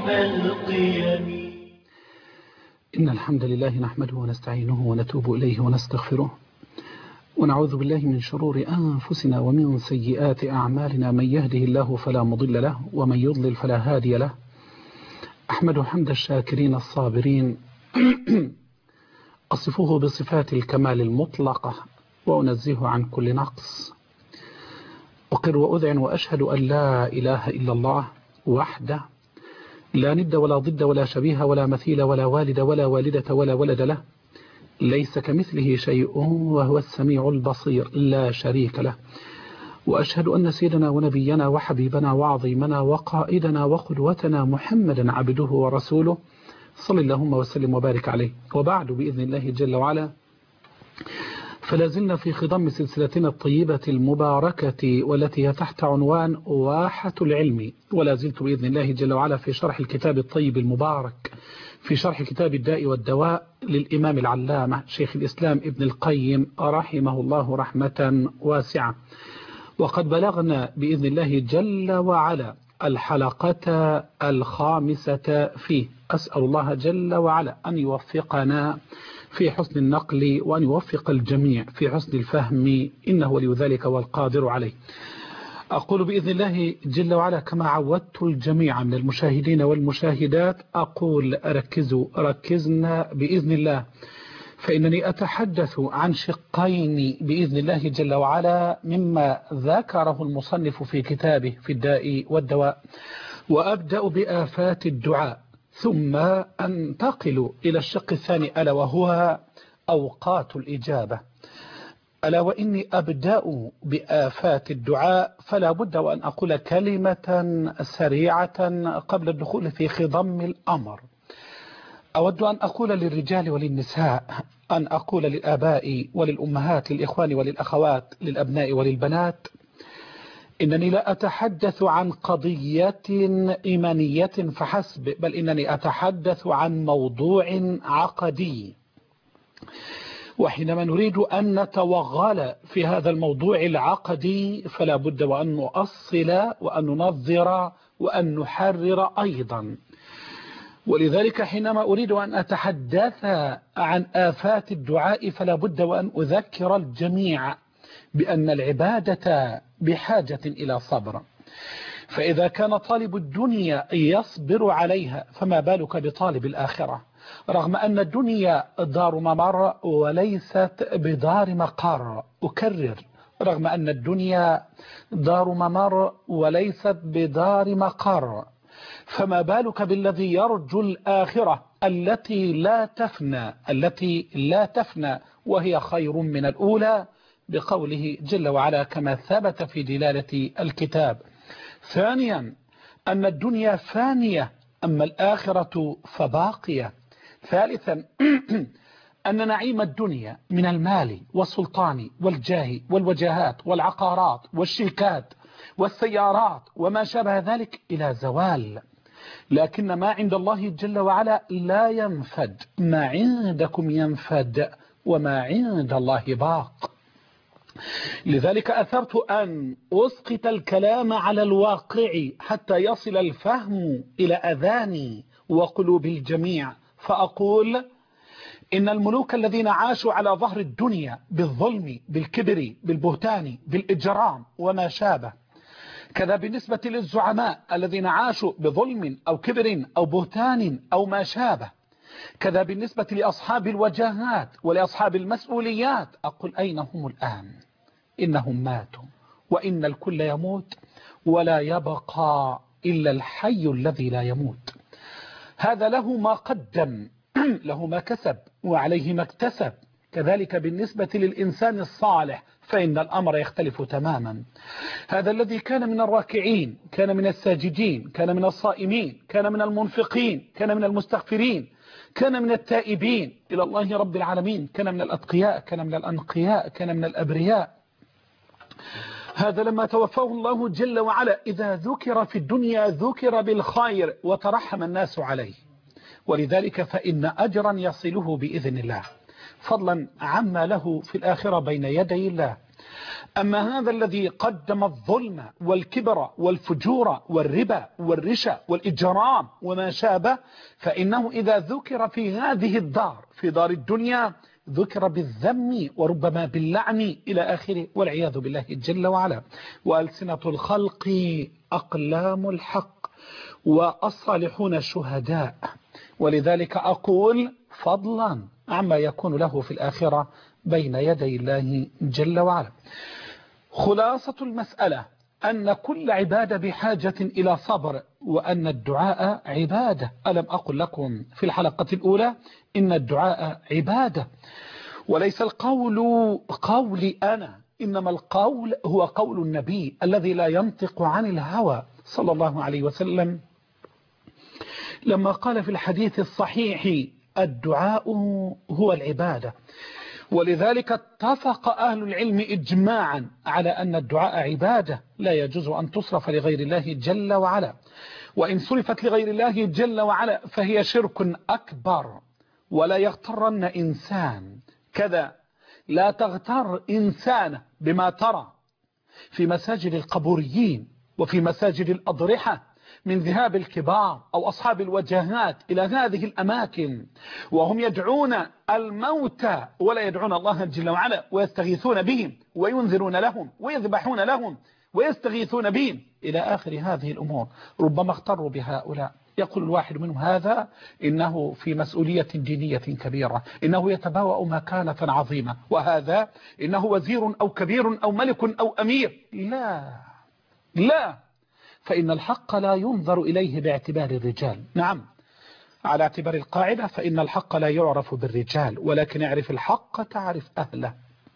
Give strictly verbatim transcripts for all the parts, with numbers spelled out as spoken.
صاحب القيم. إن الحمد لله نحمده ونستعينه ونتوب إليه ونستغفره ونعوذ بالله من شرور أنفسنا ومن سيئات أعمالنا. من يهده الله فلا مضل له ومن يضلل فلا هادي له. أحمد حمد الشاكرين الصابرين أصفه بصفات الكمال المطلقة وأنزه عن كل نقص. أقر وأذعن وأشهد أن لا إله إلا الله وحده لا ند ولا ضد ولا شبيه ولا مثيل ولا والد ولا والدة ولا ولد له، ليس كمثله شيء وهو السميع البصير لا شريك له. وأشهد أن سيدنا ونبينا وحبيبنا وعظيمنا وقائدنا وقدوتنا محمدا عبده ورسوله صلى اللهم وسلم وبارك عليه. وبعد بإذن الله جل وعلا فلازلنا في خضم سلسلتنا الطيبة المباركة والتي هي تحت عنوان واحة العلم، ولا زلت بإذن الله جل وعلا في شرح الكتاب الطيب المبارك في شرح كتاب الداء والدواء للإمام العلامة شيخ الإسلام ابن القيم رحمه الله رحمة واسعة. وقد بلغنا بإذن الله جل وعلا الحلقة الخامسة فيه. أسأل الله جل وعلا أن يوفقنا في حسن النقل وأن يوفق الجميع في حسن الفهم، إنه ولي ذلك والقادر عليه. أقول بإذن الله جل وعلا كما عودت الجميع من المشاهدين والمشاهدات، أقول ركزوا ركزنا بإذن الله، فإنني أتحدث عن شقين بإذن الله جل وعلا مما ذكره المصنف في كتابه في الداء والدواء، وأبدأ بآفات الدعاء ثم أنتقل إلى الشق الثاني ألا وهو أوقات الإجابة. ألا وإني أبدأ بآفات الدعاء فلا بد وأن أقول كلمة سريعة قبل الدخول في خضم الأمر. أود أن أقول للرجال وللنساء، أن أقول للآباء وللأمهات، للإخوان وللأخوات، للأبناء وللبنات، إنني لا أتحدث عن قضية إيمانية فحسب، بل إنني أتحدث عن موضوع عقدي. وحينما نريد أن نتوغل في هذا الموضوع العقدي فلا بد وأن نؤصل وأن ننظر وأن نحرر أيضا. ولذلك حينما أريد أن أتحدث عن آفات الدعاء فلا بد وأن أذكر الجميع بأن العبادة بحاجة إلى صبر، فإذا كان طالب الدنيا يصبر عليها فما بالك بطالب الآخرة، رغم أن الدنيا دار ممر وليست بدار مقر. أكرر، رغم أن الدنيا دار ممر وليست بدار مقر، فما بالك بالذي يرجو الآخرة التي لا تفنى التي لا تفنى وهي خير من الأولى، بقوله جل وعلا كما ثبت في دلالة الكتاب. ثانيا أن الدنيا فانية أما الآخرة فباقية. ثالثا أن نعيم الدنيا من المال والسلطان والجاه والوجاهات والعقارات والشركات والسيارات وما شابه ذلك إلى زوال، لكن ما عند الله جل وعلا لا ينفد، ما عندكم ينفد وما عند الله باق. لذلك أثرت أن أسقط الكلام على الواقع حتى يصل الفهم إلى أذاني وقلوب الجميع، فأقول إن الملوك الذين عاشوا على ظهر الدنيا بالظلم بالكبر بالبهتان بالإجرام وما شابه، كذا بالنسبة للزعماء الذين عاشوا بظلم أو كبر أو بهتان أو ما شابه، كذا بالنسبة لأصحاب الوجاهات ولأصحاب المسؤوليات. أقول أين هم الآن؟ إنهم ماتوا، وإن الكل يموت ولا يبقى إلا الحي الذي لا يموت. هذا له ما قدم له ما كسب وعليه ما اكتسب. كذلك بالنسبة للإنسان الصالح فإن الأمر يختلف تماما. هذا الذي كان من الراكعين، كان من الساجدين، كان من الصائمين، كان من المنفقين، كان من المستغفرين، كان من التائبين إلى الله رب العالمين، كان من الأتقياء، كان من الأنقياء، كان من الأبرياء. هذا لما توفاه الله جل وعلا إذا ذكر في الدنيا ذكر بالخير وترحم الناس عليه، ولذلك فإن أجرا يصله بإذن الله، فضلا عما له في الآخرة بين يدي الله. أما هذا الذي قدم الظلم والكبر والفجور والربا والرشا والإجرام وما شابه، فإنه إذا ذكر في هذه الدار في دار الدنيا ذكر بالذم وربما باللعن إلى آخره، والعياذ بالله جل وعلا. وألسنة الخلق أقلام الحق والصالحون شهداء. ولذلك أقول فضلا عما يكون له في الآخرة بين يدي الله جل وعلا. خلاصة المسألة أن كل عبادة بحاجة إلى صبر، وأن الدعاء عبادة. ألم أقل لكم في الحلقة الأولى إن الدعاء عبادة، وليس القول قولي أنا، إنما القول هو قول النبي الذي لا ينطق عن الهوى صلى الله عليه وسلم، لما قال في الحديث الصحيح الدعاء هو العبادة. ولذلك اتفق أهل العلم إجماعا على أن الدعاء عبادة لا يجوز أن تصرف لغير الله جل وعلا، وإن صرفت لغير الله جل وعلا فهي شرك أكبر. ولا يغترن إنسان كذا، لا تغتر إنسان بما ترى في مساجد القبوريين وفي مساجد الأضرحة من ذهاب الكبار أو أصحاب الوجهات إلى هذه الأماكن وهم يدعون الموتى ولا يدعون الله جل وعلا، ويستغيثون بهم وينذرون لهم ويذبحون لهم ويستغيثون بهم إلى آخر هذه الأمور. ربما اغتروا بهؤلاء. يقول الواحد منهم هذا إنه في مسؤولية دينية كبيرة، إنه يتبوأ مكانة عظيمة، وهذا إنه وزير أو كبير أو ملك أو أمير. لا لا، فإن الحق لا ينظر إليه باعتبار الرجال. نعم، على اعتبار القاعدة فإن الحق لا يعرف بالرجال، ولكن اعرف الحق تعرف أهله.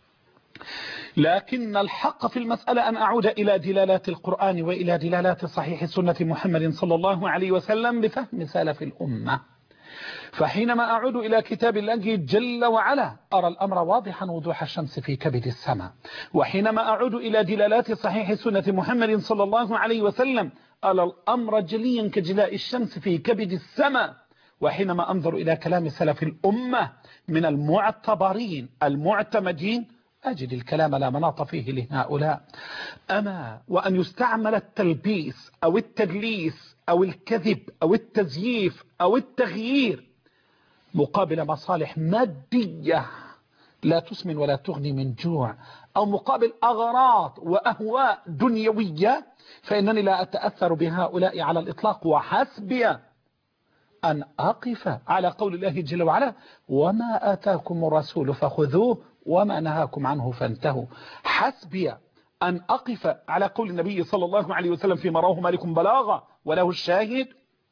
لكن الحق في المسألة أن أعود إلى دلالات القرآن وإلى دلالات صحيح سنة محمد صلى الله عليه وسلم بفهم سلف الأمة. فحينما أعود إلى كتاب الله جل وعلا أرى الأمر واضحا وضوح الشمس في كبد السماء، وحينما أعود إلى دلالات صحيح سنة محمد صلى الله عليه وسلم أرى الأمر جليا كجلاء الشمس في كبد السماء، وحينما أنظر إلى كلام سلف الأمة من المعتبرين المعتمدين أجد الكلام لا مناط فيه لهؤلاء. أما وأن يستعمل التلبيس أو التدليس أو الكذب أو التزييف أو التغيير مقابل مصالح مادية لا تسمن ولا تغني من جوع، أو مقابل أغراض وأهواء دنيوية، فإنني لا أتأثر بهؤلاء على الإطلاق. وحسبي أن أقف على قول الله جل وعلا وما آتاكم الرسول فخذوه وما نهاكم عنه فانتهوا. حسبي أن أقف على قول النبي صلى الله عليه وسلم فيما رواه مالك بلاغة وله الشاهد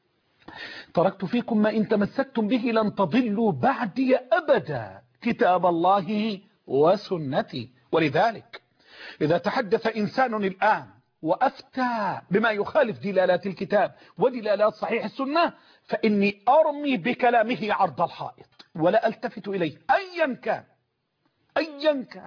تركت فيكم ما إن تمسكتم به لن تضلوا بعدي أبدا كتاب الله وسنتي. ولذلك إذا تحدث إنسان الآن وأفتى بما يخالف دلالات الكتاب ودلالات صحيح السنة فإني أرمي بكلامه عرض الحائط ولا ألتفت إليه أيا كان أيا كان.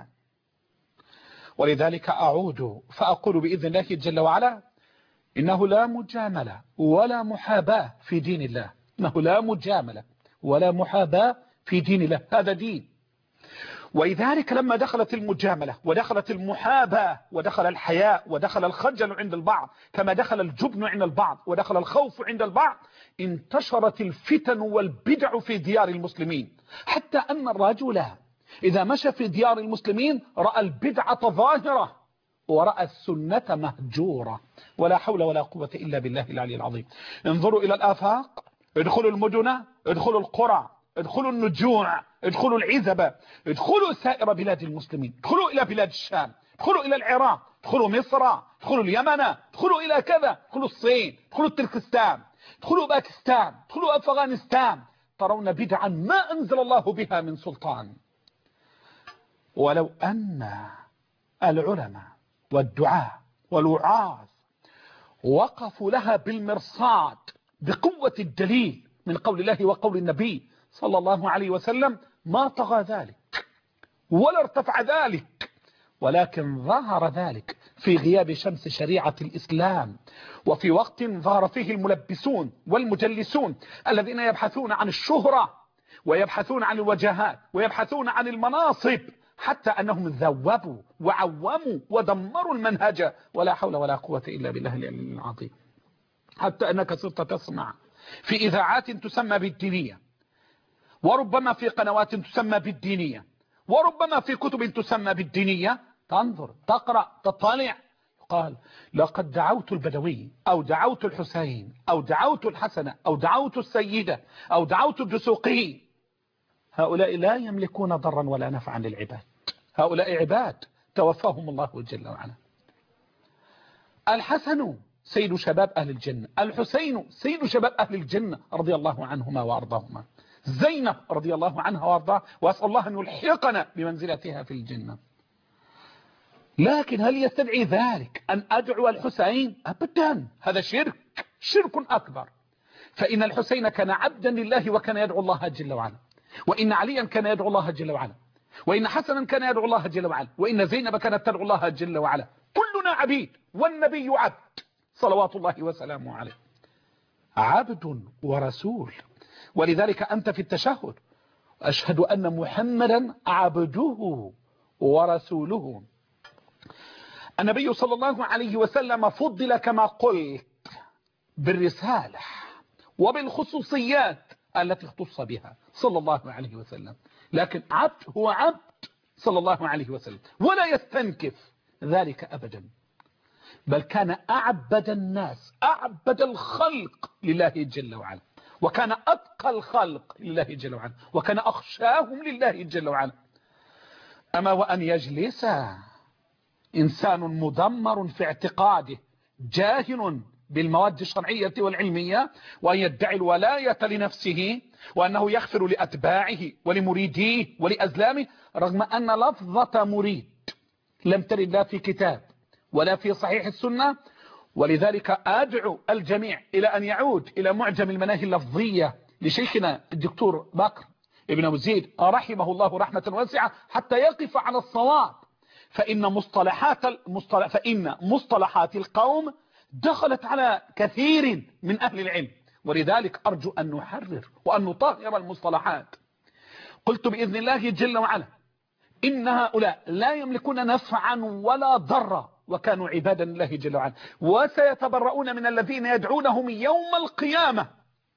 ولذلك أعود فأقول بإذن الله جل وعلا إنه لا مجاملة ولا محاباة في دين الله، إنه لا مجاملة ولا محاباة في دين الله، هذا دين. ولذلك لما دخلت المجاملة ودخلت المحاباة ودخل الحياء ودخل الخجل عند البعض كما دخل الجبن عند البعض ودخل الخوف عند البعض، انتشرت الفتن والبدع في ديار المسلمين، حتى أن الرجل إذا مشى في ديار المسلمين رأى البدعة ظاهرة ورأى السنة مهجورة. ولا حول ولا قوة إلا بالله العلي العظيم. انظروا إلى الآفاق، ادخلوا المدن، ادخلوا القرى، ادخلوا النجوع، ادخلوا العزبة، ادخلوا سائر بلاد المسلمين، ادخلوا إلى بلاد الشام، ادخلوا إلى العراق، ادخلوا مصر، ادخلوا اليمن، ادخلوا إلى كذا، ادخلوا الصين، ادخلوا تركستان، ادخلوا باكستان، ادخلوا أفغانستان، ترون بدعا ما أنزل الله بها من سلطان. ولو أن العلماء والدعاء والوعاظ وقفوا لها بالمرصاد بقوة الدليل من قول الله وقول النبي صلى الله عليه وسلم ما طغى ذلك ولا ارتفع ذلك، ولكن ظهر ذلك في غياب شمس شريعة الإسلام، وفي وقت ظهر فيه الملبسون والمجلسون الذين يبحثون عن الشهرة ويبحثون عن الوجهات ويبحثون عن المناصب حتى أنهم ذوبوا وعوموا ودمروا المنهج، ولا حول ولا قوة إلا بالله العلي العظيم. حتى أنك صرت تسمع في إذاعات تسمى بالدينية، وربما في قنوات تسمى بالدينية، وربما في كتب تسمى بالدينية، تنظر تقرأ تطالع، قال لقد دعوت البدوي أو دعوت الحسين أو دعوت الحسن أو دعوت السيدة أو دعوت الدسوقي. هؤلاء لا يملكون ضرا ولا نفعا للعباد، هؤلاء عباد توفاهم الله جل وعلا. الحسن سيد شباب أهل الجنة، الحسين سيد شباب أهل الجنة رضي الله عنهما وأرضاهما، زينب رضي الله عنها وأرضاها، وأسأل الله أن يلحقنا بمنزلتها في الجنة. لكن هل يستدعي ذلك أن أدعو الحسين؟ أبدا، هذا شرك، شرك أكبر. فإن الحسين كان عبدا لله وكان يدعو الله جل وعلا، وإن عليا كان يدعو الله جل وعلا، وإن حسنا كان يدعو الله جل وعلا، وإن زينب كانت تدعو الله جل وعلا. كلنا عبيد والنبي عبد صلوات الله وسلامه عليه، عبد ورسول. ولذلك أنت في التشهد أشهد أن محمدا عبده ورسوله. النبي صلى الله عليه وسلم فضل كما قلت بالرسالة وبالخصوصيات التي اختص بها صلى الله عليه وسلم، لكن عبد هو عبد صلى الله عليه وسلم، ولا يستنكف ذلك أبدا، بل كان أعبد الناس، أعبد الخلق لله جل وعلا، وكان أتقى الخلق لله جل وعلا، وكان أخشاهم لله جل وعلا. أما وأن يجلس إنسان مدمر في اعتقاده جاهل بالمواد الشرعية والعلمية، وأن يدعي الولاية لنفسه، وأنه يغفر لأتباعه ولمريديه ولأزلامه، رغم أن لفظة مريد لم ترد لا في كتاب ولا في صحيح السنة. ولذلك أدعو الجميع إلى أن يعود إلى معجم المناهي اللفظية لشيخنا الدكتور بكر ابن أبو زيد رحمه الله رحمة واسعة، حتى يقف على الصواب. فإن مصطلحات المصطلح فإن مصطلحات القوم دخلت على كثير من أهل العلم، ولذلك أرجو أن نحرر وأن نطهر المصطلحات. قلت بإذن الله جل وعلا إن هؤلاء لا يملكون نفعا ولا ضرا، وكانوا عبادا لله جل وعلا، وسيتبرؤون من الذين يدعونهم يوم القيامة.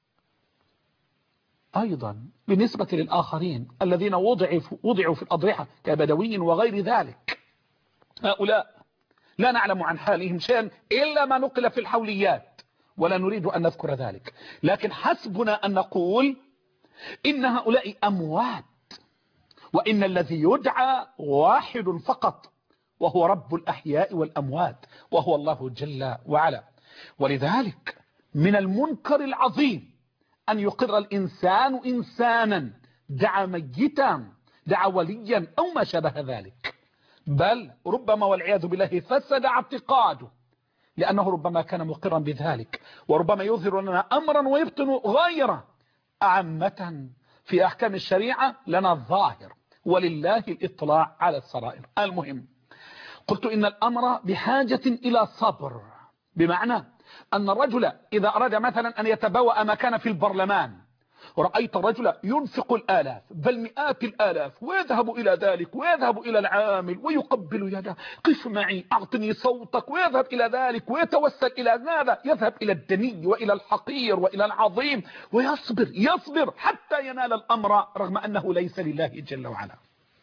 أيضا بالنسبة للآخرين الذين وضعوا وضعوا في الأضرحة كبدوي وغير ذلك، هؤلاء لا نعلم عن حالهم شيئا إلا ما نقل في الحوليات، ولا نريد أن نذكر ذلك، لكن حسبنا أن نقول إن هؤلاء أموات، وإن الذي يدعى واحد فقط، وهو رب الأحياء والأموات، وهو الله جل وعلا. ولذلك من المنكر العظيم أن يقر الإنسان إنسانا دعا ميتا، دعا وليا أو ما شابه ذلك، بل ربما والعياذ بالله فسد اعتقاده، لأنه ربما كان مقرا بذلك، وربما يظهر لنا أمرا ويبطن غيره. عامة في أحكام الشريعة لنا الظاهر، ولله الإطلاع على السرائر. المهم قلت إن الأمر بحاجة إلى صبر، بمعنى أن الرجل إذا أراد مثلا أن يتبوأ مكان في البرلمان، ورأيت رجل ينفق الآلاف بل مئات الآلاف، ويذهب إلى ذلك، ويذهب إلى العامل ويقبل يده، قف معي أعطني صوتك، ويذهب إلى ذلك، ويتوسل إلى ماذا؟ يذهب إلى الدني وإلى الحقير وإلى العظيم، ويصبر يصبر حتى ينال الأمر، رغم أنه ليس لله جل وعلا.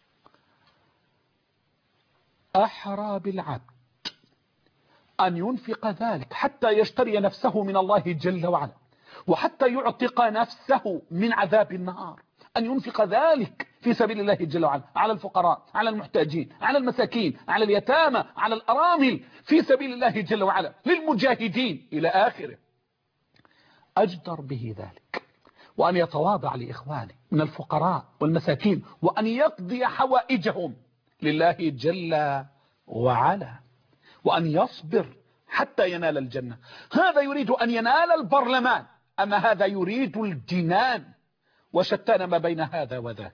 أحرى بالعبد أن ينفق ذلك حتى يشتري نفسه من الله جل وعلا، وحتى يعتق نفسه من عذاب النار، أن ينفق ذلك في سبيل الله جل وعلا، على الفقراء، على المحتاجين، على المساكين، على اليتامى، على الأرامل، في سبيل الله جل وعلا، للمجاهدين إلى آخره. أجدر به ذلك، وأن يتواضع لإخوانه من الفقراء والمساكين، وأن يقضي حوائجهم لله جل وعلا، وأن يصبر حتى ينال الجنة. هذا يريد أن ينال البرلمان، أما هذا يريد الجنان، وشتان ما بين هذا وذاك.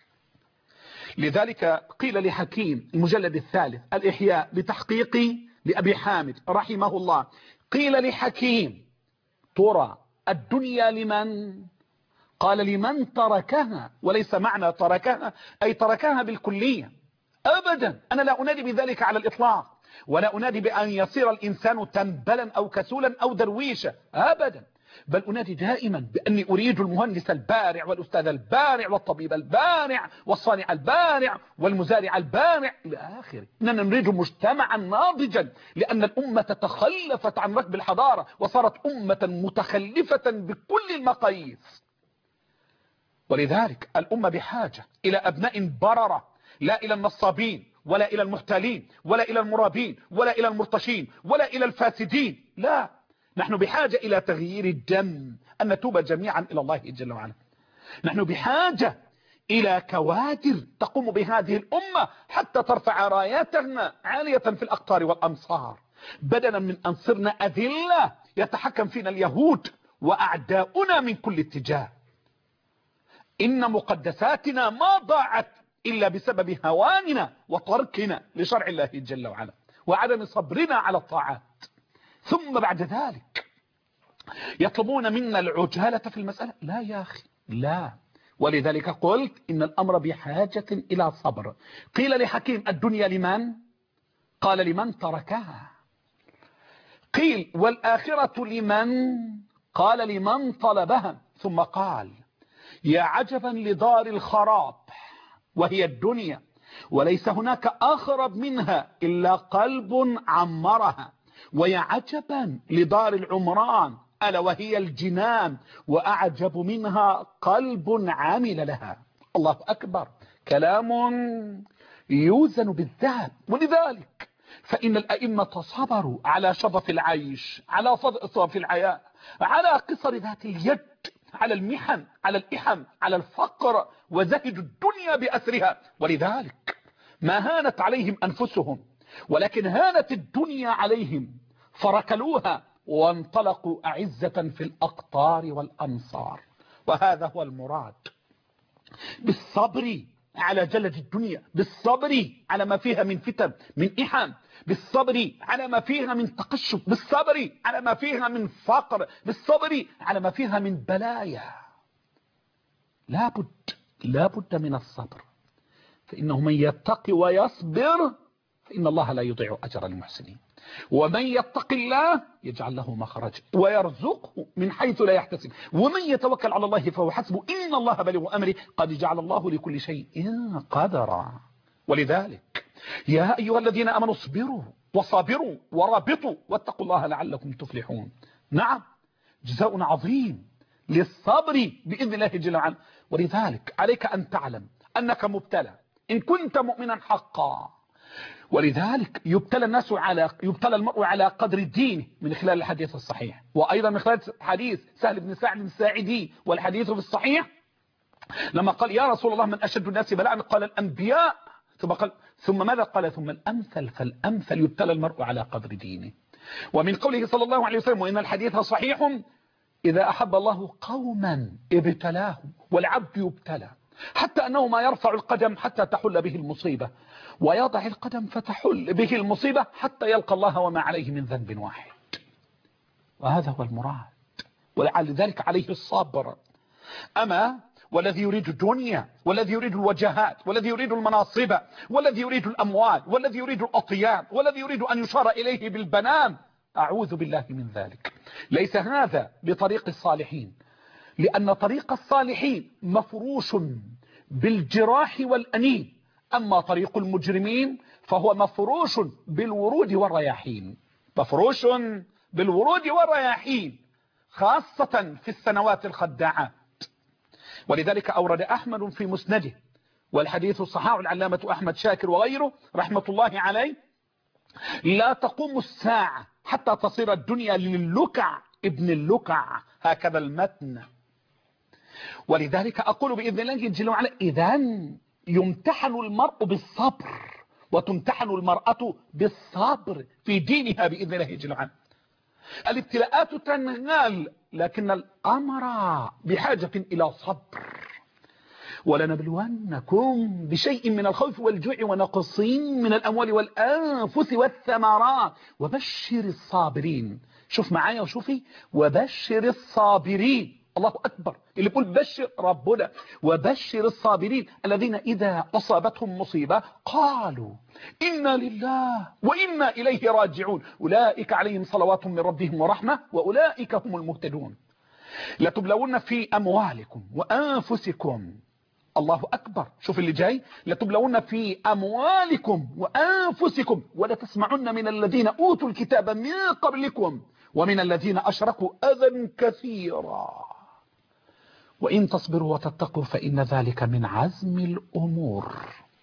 لذلك قيل لحكيم المجلد الثالث الإحياء بتحقيق لأبي حامد رحمه الله، قيل لحكيم ترى الدنيا لمن؟ قال لمن تركها، وليس معنى تركها أي تركها بالكلية، أبدا، أنا لا أنادي بذلك على الإطلاق، ولا أنادي بأن يصير الإنسان تنبلا أو كسولا أو درويشا أبدا، بل أنادي دائما بأني أريد المهندس البارع والأستاذ البارع والطبيب البارع والصانع البارع والمزارع البارع إلى آخره. إننا نريد مجتمعا ناضجا، لأن الأمة تخلفت عن ركب الحضارة وصارت أمة متخلفة بكل المقاييس. ولذلك الأمة بحاجة إلى أبناء بررة، لا إلى النصابين ولا إلى المحتالين ولا إلى المرابين ولا إلى المرتشين ولا إلى الفاسدين، لا، نحن بحاجة إلى تغيير الدم، أن نتوب جميعا إلى الله جل وعلا. نحن بحاجة إلى كوادر تقوم بهذه الأمة حتى ترفع راياتنا عالية في الأقطار والأمصار، بدلا من أن صرنا أذلة يتحكم فينا اليهود وأعداؤنا من كل اتجاه. إن مقدساتنا ما ضاعت إلا بسبب هواننا وتركنا لشرع الله جل وعلا وعدم صبرنا على الطاعات. ثم بعد ذلك يطلبون منا العجالة في المسألة. لا يا أخي، لا. ولذلك قلت إن الأمر بحاجة إلى صبر. قيل لحكيم الدنيا لمن؟ قال لمن تركها. قيل والآخرة لمن؟ قال لمن طلبها. ثم قال يا عجبا لدار الخراب وهي الدنيا، وليس هناك أخرب منها إلا قلب عمرها، ويا عجبا لدار العمران ألا وهي الجنان، وأعجب منها قلب عامل لها. الله أكبر، كلام يوزن بالذهب. ولذلك فإن الأئمة صبروا على شظف العيش، على صدف الحياة، على قصر ذات اليد، على المحن، على الإحم، على الفقر، وزهدوا الدنيا بأسرها. ولذلك ما هانت عليهم أنفسهم، ولكن هانت الدنيا عليهم، فركلوها وانطلقوا أعزة في الأقطار والأمصار. وهذا هو المراد، بالصبر على جلد الدنيا، بالصبر على ما فيها من فتن، من إحام، بالصبر على ما فيها من تقشف، بالصبر على ما فيها من فقر، بالصبر على ما فيها من بلايا. لابد لابد من الصبر، فإنه من يتقي ويصبر فإن الله لا يضيع أجر المحسنين. ومن يتق الله يجعل له مخرج ويرزقه من حيث لا يحتسب، ومن يتوكل على الله فهو حسبه إن الله بلغ أمره قد جعل الله لكل شيء قدرا. ولذلك يا أيها الذين آمنوا اصبروا وصابروا ورابطوا واتقوا الله لعلكم تفلحون. نعم، جزاء عظيم للصبر بإذن الله جل وعلا. ولذلك عليك أن تعلم أنك مبتلى إن كنت مؤمنا حقا. ولذلك يبتلى الناس على يبتلى المرء على قدر دينه من خلال الحديث الصحيح، وأيضا من خلال حديث سهل بن سعد الساعدي والحديث في الصحيح لما قال يا رسول الله من أشد الناس بلاء؟ قال الأنبياء. ثم قال ثم ماذا؟ قال ثم الأمثل فالأمثل. يبتلى المرء على قدر دينه. ومن قوله صلى الله عليه وسلم وإن الحديث صحيح إذا أحب الله قوما ابتلاهم، والعبد يبتلى حتى أنه ما يرفع القدم حتى تحل به المصيبة، ويضع القدم فتحل به المصيبة حتى يلقى الله وما عليه من ذنب واحد. وهذا هو المراد، ولذلك عليه الصبر. أما والذي يريد الدنيا، والذي يريد الوجهات، والذي يريد المناصب، والذي يريد الأموال، والذي يريد الأطيان، والذي يريد أن يشار إليه بالبنان، أعوذ بالله من ذلك. ليس هذا بطريق الصالحين، لأن طريق الصالحين مفروش بالجراح والأنين، أما طريق المجرمين فهو مفروش بالورود والرياحين، مفروش بالورود والرياحين، خاصة في السنوات الخداعات. ولذلك أورد أحمد في مسنده، والحديث صححه العلامة أحمد شاكر وغيره رحمة الله عليه: لا تقوم الساعة حتى تصير الدنيا للكع ابن اللكع، هكذا المتن. ولذلك أقول بإذن الله جل وعلا إذن يمتحن المرء بالصبر، وتمتحن المرأة بالصبر في دينها بإذن الله جل وعلا. الابتلاءات تنهال، لكن الأمر بحاجة إلى صبر. ولنبلونكم بشيء من الخوف والجوع ونقص من الأموال والأنفس والثمرات وبشر الصابرين. شوف معايا وشوفي، وبشر الصابرين. الله أكبر. اللي بيقول بشر ربنا وبشر الصابرين الذين إذا أصابتهم مصيبة قالوا إنا لله وإنا إليه راجعون أولئك عليهم صلوات من ربهم ورحمة وأولئك هم المهتدون. لتبلون في أموالكم وأنفسكم. الله أكبر. شوف اللي جاي، لتبلون في أموالكم وأنفسكم ولتسمعن من الذين أوتوا الكتاب من قبلكم ومن الذين أشركوا أذى كثيرا وإن تصبروا وتتقوا فإن ذلك من عزم الأمور.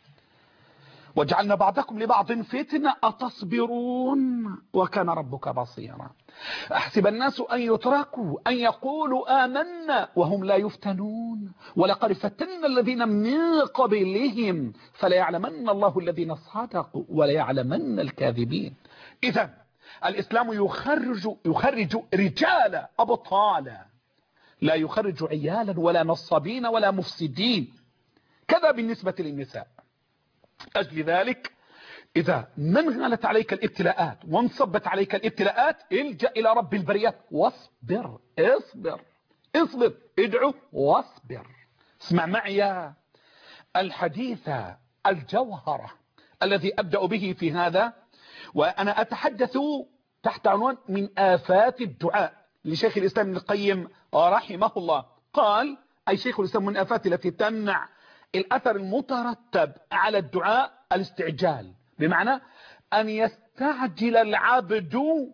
وجعلنا بعضكم لبعض فتنة أتصبرون وكان ربك بصيرا. أحسب الناس أن يتركوا أن يقولوا آمنا وهم لا يفتنون ولقد فتنا الذين من قبلهم فليعلمن الله الذين صدقوا وليعلمن الكاذبين. إذا الإسلام يخرج, يخرج رجالا أبطالا، لا يخرج عيالا ولا نصابين ولا مفسدين. كذا بالنسبة للنساء. أجل ذلك إذا منغلت عليك الابتلاءات وانصبت عليك الابتلاءات الجأ إلى رب البريات واصبر. اصبر اصبر ادعو واصبر. اسمع معي الحديث الجوهرة الذي أبدأ به في هذا، وأنا أتحدث تحت عنوان من آفات الدعاء لشيخ الإسلام ابن القيم رحمه الله. قال أي شيخ الإسلام من آفات التي تمنع الأثر المترتب على الدعاء الاستعجال، بمعنى أن يستعجل العبد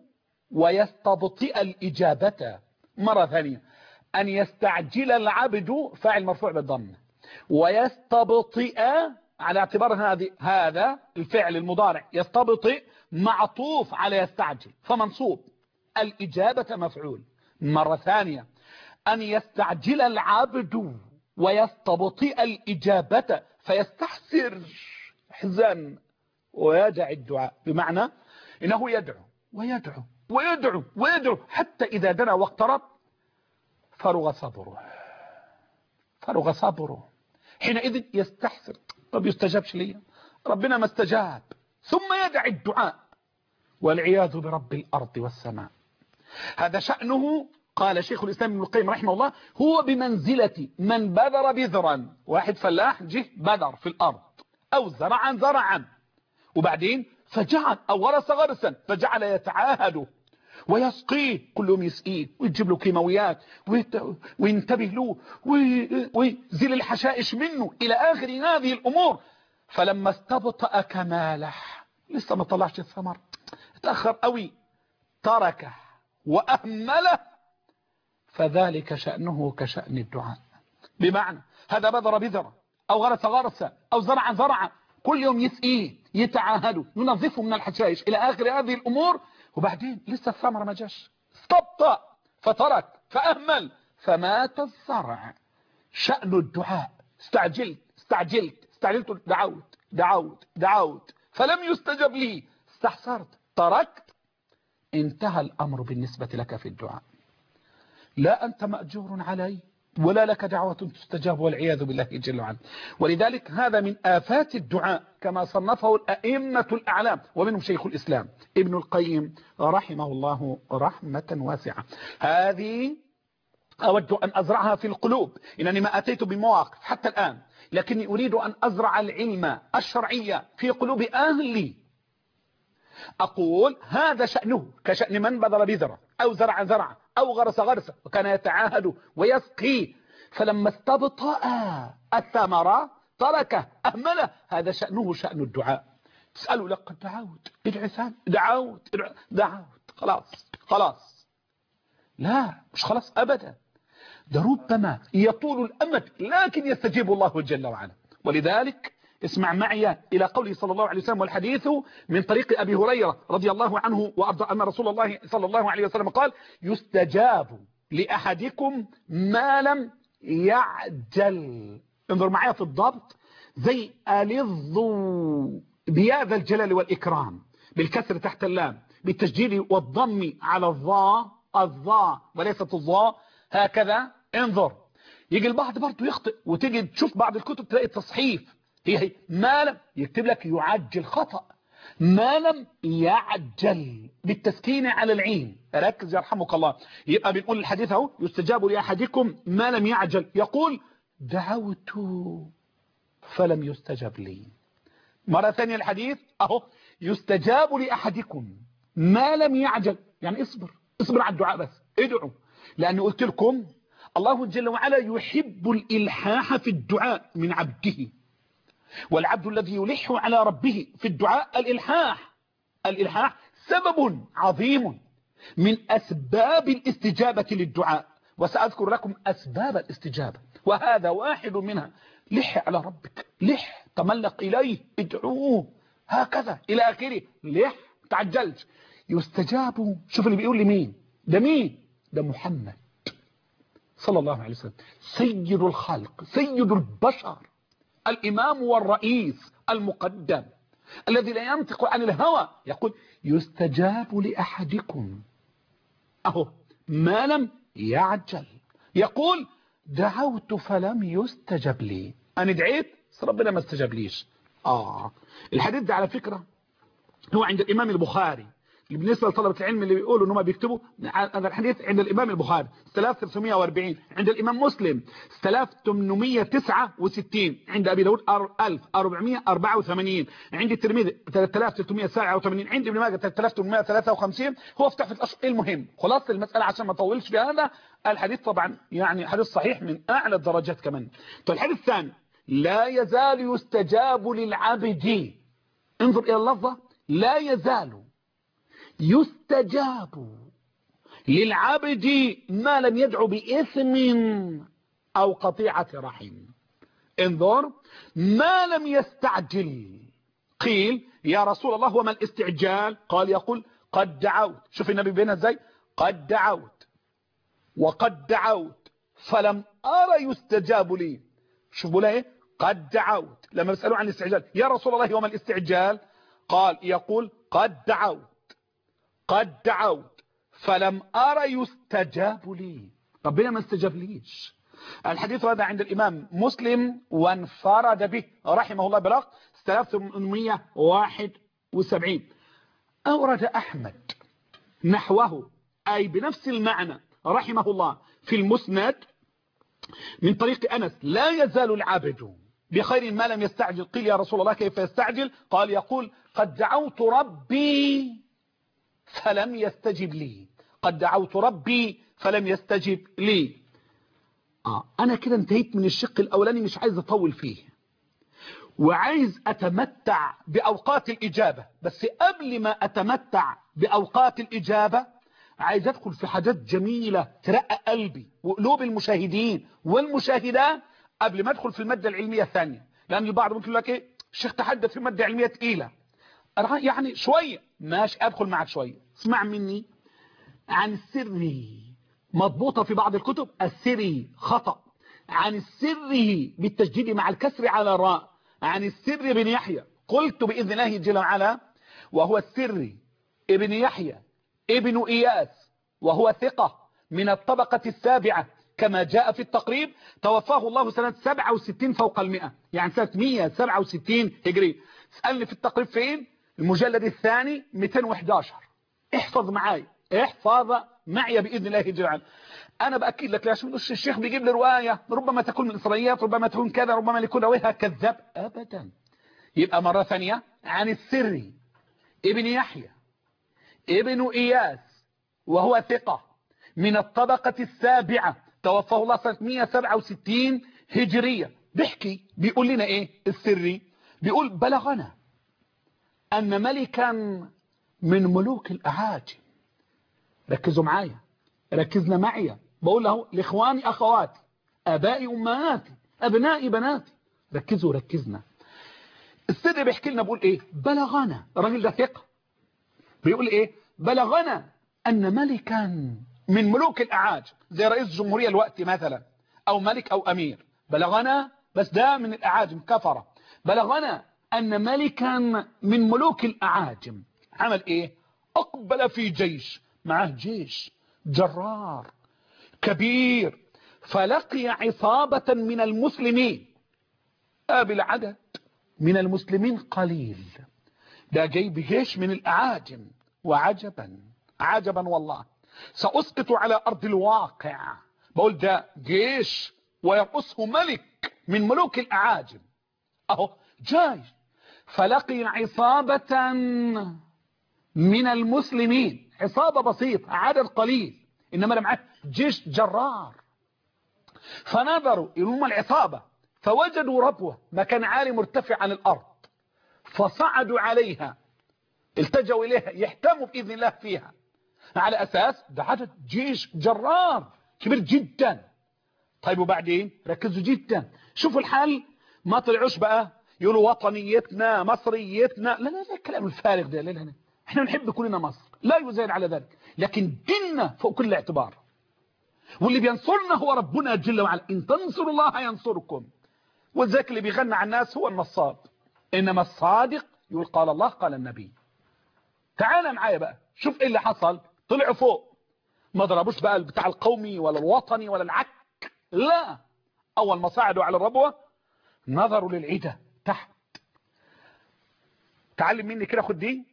ويستبطئ الإجابة. مرة ثانية، أن يستعجل العبد فاعل مرفوع بالضم ويستبطئ على اعتبار هذه هذا الفعل المضارع يستبطئ معطوف على يستعجل فمنصوب، الإجابة مفعول. مرة ثانية، أن يستعجل العبد ويستبطئ الإجابة فيستحسر حزن ويدع الدعاء، بمعنى إنه يدعو ويدعو ويدعو ويدعو حتى إذا دنا واقترب فرغ صبره فرغ صبره حينئذ يستحسر، طب يستجابش لي، ربنا ما استجاب، ثم يدع الدعاء والعياذ برب الأرض والسماء. هذا شأنه. قال شيخ الإسلام ابن القيم رحمه الله هو بمنزلة من بذر بذرا، واحد فلاح جه بذر في الأرض أو زرعا زرعا وبعدين فجعل أو غرس غرسا فجعل يتعاهده ويسقيه، كل يوم يسقيه ويجيب له كيماويات وينتبه له ويزيل الحشائش منه إلى آخر هذه الأمور. فلما استبطأ كماله لسه ما طلعش الثمر، تأخر قوي، تركه وأهمله، فذلك شأنه كشأن الدعاء. بمعنى هذا بذر بذرة أو غرس غرسة أو زرع زرعا، كل يوم يسقيه يتعاهده ينظفه من الحشائش إلى آخر هذه الأمور، وبعدين لسه الثمر ما جاش، استبطأ فترك فأهمل فمات الزرع. شأن الدعاء استعجلت استعجلت استعجلت دعوت دعوت دعوت فلم يستجب لي، استحسرت تركت، انتهى الأمر بالنسبة لك في الدعاء. لا أنت مأجور عليه ولا لك دعوة تستجاب والعياذ بالله جل وعلا. ولذلك هذا من آفات الدعاء كما صنفه الأئمة الأعلام ومنهم شيخ الإسلام ابن القيم رحمه الله رحمة واسعة. هذه أود أن أزرعها في القلوب، إنني ما أتيت بمواقف حتى الآن، لكني أريد أن أزرع العلم الشرعي في قلوب أهلي. أقول هذا شأنه كشأن من بذر بذرة أو زرع زرع أو غرس غرسة وكان يتعاهد ويسقي، فلما استبطأ الثمرة تركه أهمله، هذا شأنه شأن الدعاء. تسألوا لقد دعوت ادعي ثاني دعوت دعوت خلاص خلاص، لا مش خلاص أبدا، ده ربما يطول الأمد لكن يستجيب الله جل وعلا. ولذلك اسمع معي إلى قوله صلى الله عليه وسلم، والحديث من طريق أبي هريرة رضي الله عنه وأرضى أن رسول الله صلى الله عليه وسلم قال يستجاب لأحدكم ما لم يعجل. انظر معي في الضبط، زي ألظوا بهذا الجلال والإكرام بالكسر تحت اللام بالتشديد والضم على الضاء الضاء وليست الضاء، هكذا. انظر يجي البعض برضه يخطئ وتيجي تشوف بعض الكتب تلاقي التصحيف هي هي ما لم يكتب لك يعجل، خطأ. ما لم يعجل بالتسكين على العين. ركز يرحمك الله. يبقى بنقول الحديث اهو يستجاب لأحدكم ما لم يعجل. يقول دعوت فلم يستجب لي. مرة ثانية الحديث اهو يستجاب لأحدكم ما لم يعجل، يعني اصبر اصبر على الدعاء، بس ادعوا. لأنه قلت لكم الله جل وعلا يحب الإلحاح في الدعاء من عبده، والعبد الذي يلح على ربه في الدعاء الإلحاح. الإلحاح سبب عظيم من أسباب الاستجابة للدعاء، وسأذكر لكم أسباب الاستجابة وهذا واحد منها. لح على ربك، لح تملق إليه، ادعوه هكذا إلى آخره. لح تعجلت يستجاب. شوف اللي بيقول لمين ده، مين ده؟ محمد صلى الله عليه وسلم، سيد الخلق، سيد البشر، الإمام والرئيس المقدم الذي لا ينطق عن الهوى. يقول يستجاب لأحدكم أهو ما لم يعجل. يقول دعوت فلم يستجب لي، أنا دعيت بس ربنا ما استجاب ليش. آه الحديث ده على فكرة هو عند الإمام البخاري. بالنسبة لطلبة العلم اللي بيقولوا انهم بيكتبوا، هذا الحديث عند الإمام البخاري ستة آلاف وثلاثمائة وأربعين، عند الإمام مسلم ستة آلاف وثمانمائة وتسعة وستين، عند أبي داود ألف وأربعمائة وأربعة وثمانين، عند الترمذي ثلاثة آلاف وثلاثمائة وسبعة وثمانين، عند ابن ماجه ثلاثة آلاف وثمانمائة وثلاثة وخمسين. هو في تحفة الأشهر. المهم خلاص المسألة عشان ما اطولش في هذا الحديث، طبعا يعني حديث صحيح من أعلى الدرجات كمان. طيب الحديث الثاني لا يزال يستجاب للعبد. انظر إلى اللفظة، لا يزال يستجاب للعبد ما لم يدعو بإثم أو قطيعة رحم. انظر، ما لم يستعجل. قيل يا رسول الله وما الاستعجال؟ قال يقول قد دعوت. شوف النبي بينا ازاي، قد دعوت وقد دعوت فلم أرى يستجاب لي. شوف بقول ايه، قد دعوت. لما بيسألوا عن الاستعجال يا رسول الله وما الاستعجال؟ قال يقول قد دعوت قد دعوت فلم أرى يستجاب لي، ربنا ما استجاب ليش. الحديث هذا عند الإمام مسلم وانفرد به رحمه الله بلغ ستة آلاف وثمانمائة وواحد وسبعين. أورد أحمد نحوه أي بنفس المعنى رحمه الله في المسند من طريق أنس لا يزال العبد بخير ما لم يستعجل. قيل يا رسول الله كيف يستعجل؟ قال يقول قد دعوت ربي فلم يستجب لي، قد دعوت ربي فلم يستجب لي. آه أنا كده انتهيت من الشق الأولاني، مش عايز أطول فيه وعايز أتمتع بأوقات الإجابة. بس قبل ما أتمتع بأوقات الإجابة عايز أدخل في حاجات جميلة ترقى قلبي وقلوب المشاهدين والمشاهدات قبل ما أدخل في المادة العلمية الثانية. لأن البعض ممكن يقول لك إيه الشيخ تحدث في مادة علمية تقيلة، يعني شوية ماشي أدخل معك شوية. اسمع مني عن السر مضبوطة في بعض الكتب السري خطأ، عن السر بالتشديد مع الكسر على الراء، عن السر بن يحيى. قلت بإذن الله جل وعلا وهو السر ابن يحيى ابن إياس، وهو ثقة من الطبقة السابعة كما جاء في التقريب. توفاه الله سنة سبعة وستين فوق المئة، يعني سنة مئة وسبعة وستين هجري. اسألني في التقريب فين؟ المجلد الثاني مئتين وأحد عشر. احفظ معي احفظ معي بإذن الله جل وعلا. أنا بأكد لك لاش منوش الشيخ بيجيب لي رواية ربما تكون من إسرائيليات، ربما تكون كذا، ربما يكون رويها كذاب، أبدا. يبقى مرة ثانية عن السر ابن يحيى ابن إياس، وهو ثقة من الطبقة السابعة، توفاه الله سنة مئة وسبعة وستين هجرية. بيحكي بيقول لنا ايه السري؟ بيقول بلغنا أن ملكا من ملوك الأعاجم، ركزوا معايا ركزنا معي، بقول له لإخواني أخواتي أبائي أمهاتي أبنائي بناتي، ركزوا ركزنا. السر بيحكي لنا بيقول ايه؟ بلغنا، الراجل ده ثقة، بيقول ايه؟ بلغنا أن ملكا من ملوك الأعاجم زي رئيس الجمهورية الوقت مثلا أو ملك أو أمير، بلغنا بس ده من الأعاجم كفرة. بلغنا أن ملكا من ملوك الأعاجم عمل ايه؟ أقبل في جيش، معه جيش جرار كبير، فلقي عصابة من المسلمين، قابل عدد من المسلمين قليل ده جاي بجيش من الأعاجم، وعجبا عجبا والله سأسقط على أرض الواقع، بقول ده جيش ويرأسه ملك من ملوك الأعاجم أهو جاي، فلقي عصابة من المسلمين، عصابة بسيطة عدد قليل، إنما معاه جيش جرار. فنظروا هم العصابة فوجدوا ربوة مكان عالي مرتفع عن الأرض، فصعدوا عليها، التجوا إليها يحتموا بإذن الله فيها، على أساس ده عدد جيش جرار كبير جدا. طيب وبعدين ركزوا جدا، شوفوا الحل، ما طلعوش بقى يقولوا وطنيتنا مصريتنا، لا لا لا الكلام الفارغ ده، لا لا احنا نحب كلنا مصر، لا يزال على ذلك، لكن ديننا فوق كل اعتبار، واللي بينصرنا هو ربنا جل وعلا، ان تنصروا الله ينصركم. وذاك اللي بيغنى على الناس هو النصاب، انما الصادق يقول قال الله قال النبي. تعال معايا بقى شوف ايه اللي حصل، طلعوا فوق، ما ضربوش بقى بتاع القومي ولا الوطني ولا العك، لا، اول ما صعدوا على الربوة نظروا للعيدة تحت. تعلم مني كده، خد دي،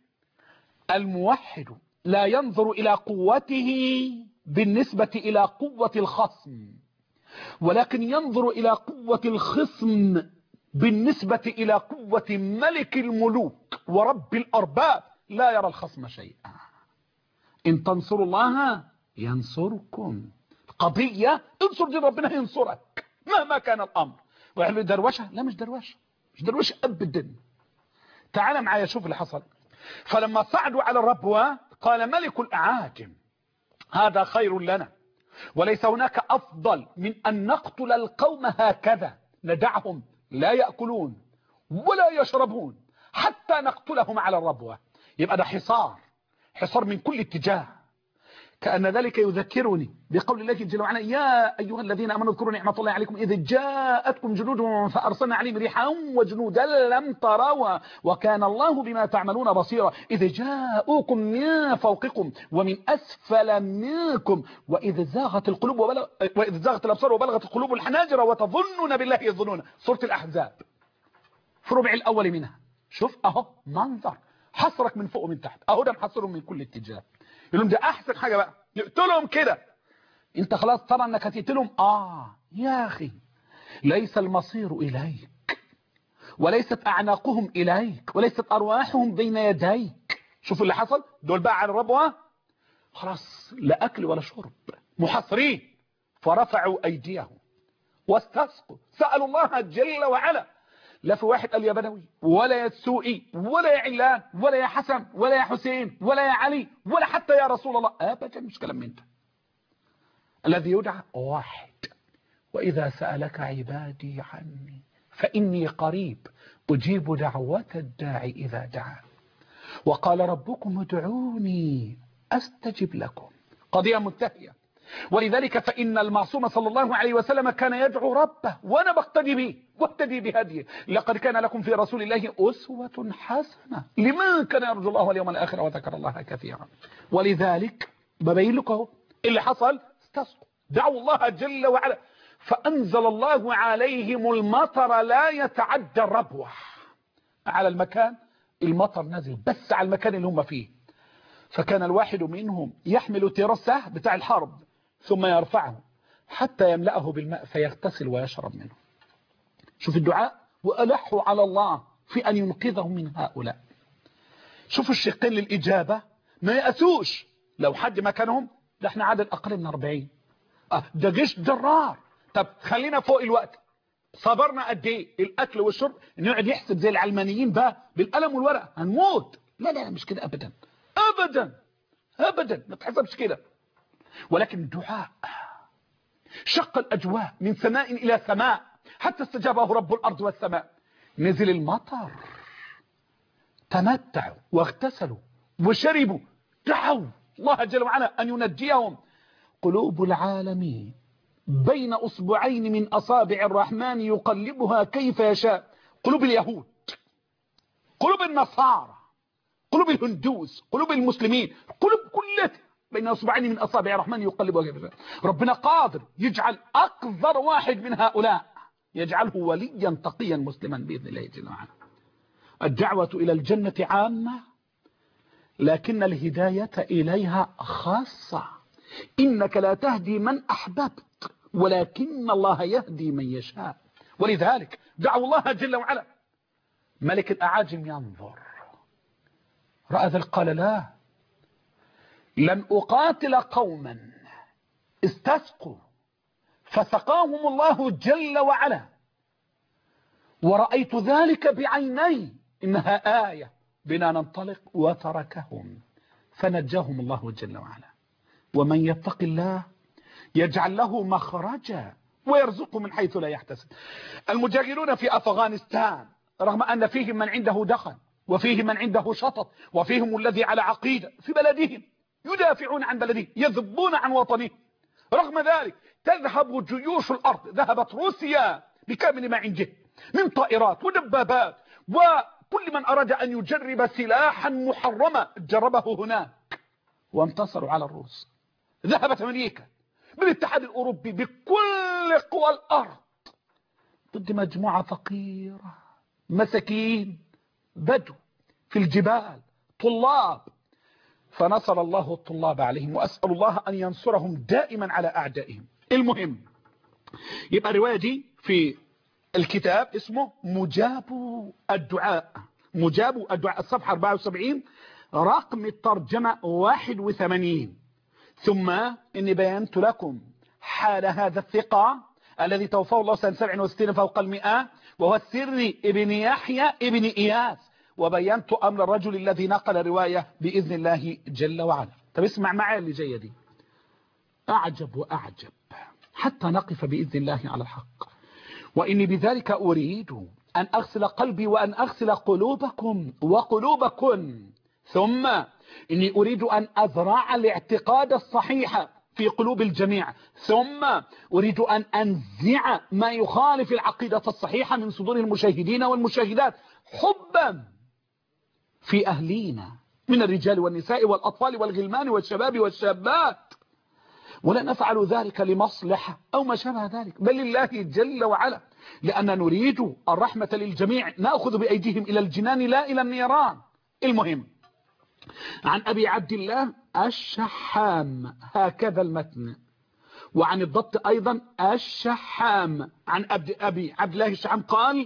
الموحد لا ينظر الى قوته بالنسبة الى قوة الخصم، ولكن ينظر الى قوة الخصم بالنسبة الى قوة ملك الملوك ورب الارباب، لا يرى الخصم شيئا. ان تنصروا الله ينصركم، قضية انصر دين ربنا ينصرك مهما كان الامر. وقال له دروشة، لا مش دروشة، مش دروشة ابدا. تعال معايا شوف اللي حصل. فلما صعدوا على الربوة قال ملك الأعاجم هذا خير لنا، وليس هناك أفضل من أن نقتل القوم هكذا، ندعهم لا يأكلون ولا يشربون حتى نقتلهم على الربوة. يبقى ده حصار، حصار من كل اتجاه. كأن ذلك يذكرني بقول الله جل وعلا يا أيها الذين آمنوا اذكروا نعمة الله عليكم إذ جاءتكم جنود فأرسلنا عليهم ريحا وجنودا لم تروا وكان الله بما تعملون بصيرا، إذ جاءوكم من فوقكم ومن أسفل منكم وإذ زاغت القلوب وبلغ وإذ زاغت الأبصار وبلغت القلوب الحناجر وتظنون بالله الظنون. سورة الأحزاب في ربع الأول منها. شوف أهو منظر حصرك من فوق ومن تحت، أهو ده محصرهم من كل اتجاه. يقولون ده احسن حاجة بقى نقتلهم كده. انت خلاص ترى انك هتقتلهم، اه يا اخي ليس المصير اليك، وليست اعناقهم اليك، وليست ارواحهم بين يديك. شوفوا اللي حصل، دول بقى على الربوة خلاص لا اكل ولا شرب، محصرين، فرفعوا ايديهم واستسقوا، سألوا الله جل وعلا. لا في واحد قال يا بدوي ولا يا السوقي ولا يا علان ولا يا حسن ولا يا حسين ولا يا علي ولا حتى يا رسول الله، ابدا مش كلام من ده. الذي يدعى واحد، واذا سألك عبادي عني فاني قريب اجيب دعوة الداعي اذا دعا، وقال ربكم ادعوني استجب لكم. قضية منتهية. ولذلك فإن المعصوم صلى الله عليه وسلم كان يدعو ربه، وأنا بقتدي به واقتدي بهديه. لقد كان لكم في رسول الله أسوة حسنة لمن كان يرجو الله واليوم الآخر وذكر الله كثيرا. ولذلك ببين لكم اللي حصل، استسقوا دعوا الله جل وعلا فأنزل الله عليهم المطر لا يتعدى الربوة على المكان. المطر نزل بس على المكان اللي هم فيه، فكان الواحد منهم يحمل ترسه بتاع الحرب ثم يرفعه حتى يملأه بالماء فيغتسل ويشرب منه. شوف الدعاء، وألحوا على الله في أن ينقذهم من هؤلاء. شوفوا الشقين للإجابة، ما يأسوش لو حد مكانهم، ده احنا عدد أقل من أربعين، اه ده جيش جرار. طب خلينا فوق الوقت، صبرنا قد ايه الأكل والشرب، نقعد يحسب زي العلمانيين بقى بالقلم والورقة هنموت، لا لا مش كده أبدا أبدا أبدا، ما تحسبش كده. ولكن الدعاء شق الأجواء من سماء إلى سماء حتى استجابه رب الأرض والسماء. نزل المطر، تمتعوا واغتسلوا وشربوا، دعوا الله جل وعلا أن ينجيهم. قلوب العالمين بين أصبعين من أصابع الرحمن يقلبها كيف يشاء. قلوب اليهود، قلوب النصارى، قلوب الهندوس، قلوب المسلمين، قلوب كلها بين أصبعين من أصابع الرحمن يقلبها كيف يشاء. ربنا قادر يجعل أقذر واحد من هؤلاء يجعله وليا تقيا مسلما بإذن الله جل وعلا. الدعوة إلى الجنة عامة، لكن الهداية إليها خاصة. إنك لا تهدي من أحببت ولكن الله يهدي من يشاء. ولذلك دعوا الله جل وعلا. ملك الأعاجم ينظر، رأى ذلك قال لا، لن أقاتل قوما استسقوا فسقاهم الله جل وعلا ورأيت ذلك بعيني، إنها آية بنا ننطلق، وتركهم فنجاهم الله جل وعلا. ومن يتق الله يجعل له مخرجا ويرزقه من حيث لا يحتسب. المجاهدون في أفغانستان رغم أن فيهم من عنده دخن وفيهم من عنده شطط وفيهم الذي على عقيدة في بلدهم يدافعون عن بلدهم يذبون عن وطنهم، رغم ذلك تذهب جيوش الأرض، ذهبت روسيا بكامل ما عنده من طائرات ودبابات، وكل من أراد أن يجرب سلاحا محرما جربه هناك وانتصروا على الروس. ذهبت أمريكا بالاتحاد الأوروبي بكل قوى الأرض ضد مجموعة فقيرة مساكين بدو في الجبال طلاب، فنصر الله الطلاب عليهم، وأسأل الله أن ينصرهم دائما على أعدائهم. المهم يبقى الرواية دي في الكتاب اسمه مجاب الدعاء، مجاب الدعاء، الصفحة أربعة وسبعين رقم الترجمة واحد وثمانين. ثم إني بينت لكم حال هذا الثقة الذي توفاه الله سنة سبع وستين فوق المئة، وهو السر ابن يحيى ابن إياس، وبينت أمر الرجل الذي نقل رواية بإذن الله جل وعلا. طب اسمع معي اللي جاية دي، أعجب وأعجب حتى نقف بإذن الله على الحق. وإني بذلك أريد أن أغسل قلبي وأن أغسل قلوبكم وقلوبكن، ثم إني أريد أن أزرع الاعتقاد الصحيح في قلوب الجميع، ثم أريد أن أنزع ما يخالف العقيدة الصحيحة من صدور المشاهدين والمشاهدات حبا في أهلينا من الرجال والنساء والأطفال والغلمان والشباب والشابات، ولا نفعل ذلك لمصلحة أو ما شابه ذلك، بل لله جل وعلا، لأن نريد الرحمة للجميع، نأخذ بأيديهم إلى الجنان لا إلى النيران. المهم عن أبي عبد الله الشحام هكذا المتن، وعن الضبط أيضا الشحام عن أبي عبد الله الشحام قال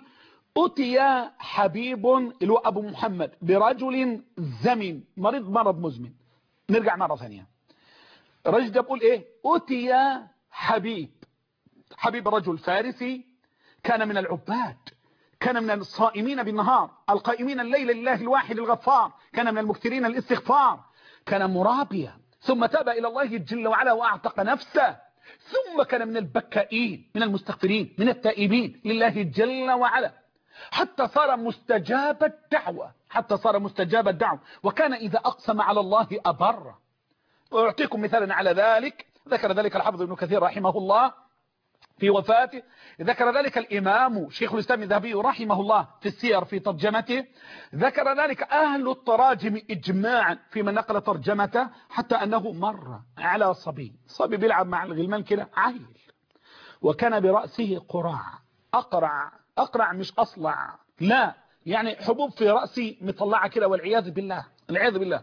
أتي حبيب اللي هو أبو محمد برجل زمن مريض مرض مزمن. نرجع مرة ثانية، الرجل ده بقول إيه؟ أتي حبيب، حبيب رجل فارسي كان من العباد، كان من الصائمين بالنهار القائمين الليل لله الواحد الغفار، كان من المكثرين الاستغفار، كان مرابيا ثم تاب إلى الله جل وعلا وأعتق نفسه، ثم كان من البكائين من المستغفرين من التائبين لله جل وعلا، حتى صار مستجاب الدعوة، حتى صار مستجاب الدعوة، وكان إذا أقسم على الله أبر. وأعطيكم مثالا على ذلك، ذكر ذلك الحافظ ابن كثير رحمه الله في وفاته، ذكر ذلك الإمام شيخ الإسلام الذهبي رحمه الله في السير في ترجمته، ذكر ذلك أهل التراجم إجماعا في من نقل ترجمته، حتى أنه مر على صبي صبي بيلعب مع الغلمان كده عيل، وكان برأسه قراع، أقرع أقرع مش أصلع، لا يعني حبوب في رأسي مطلعة كده، والعياذ بالله العياذ بالله.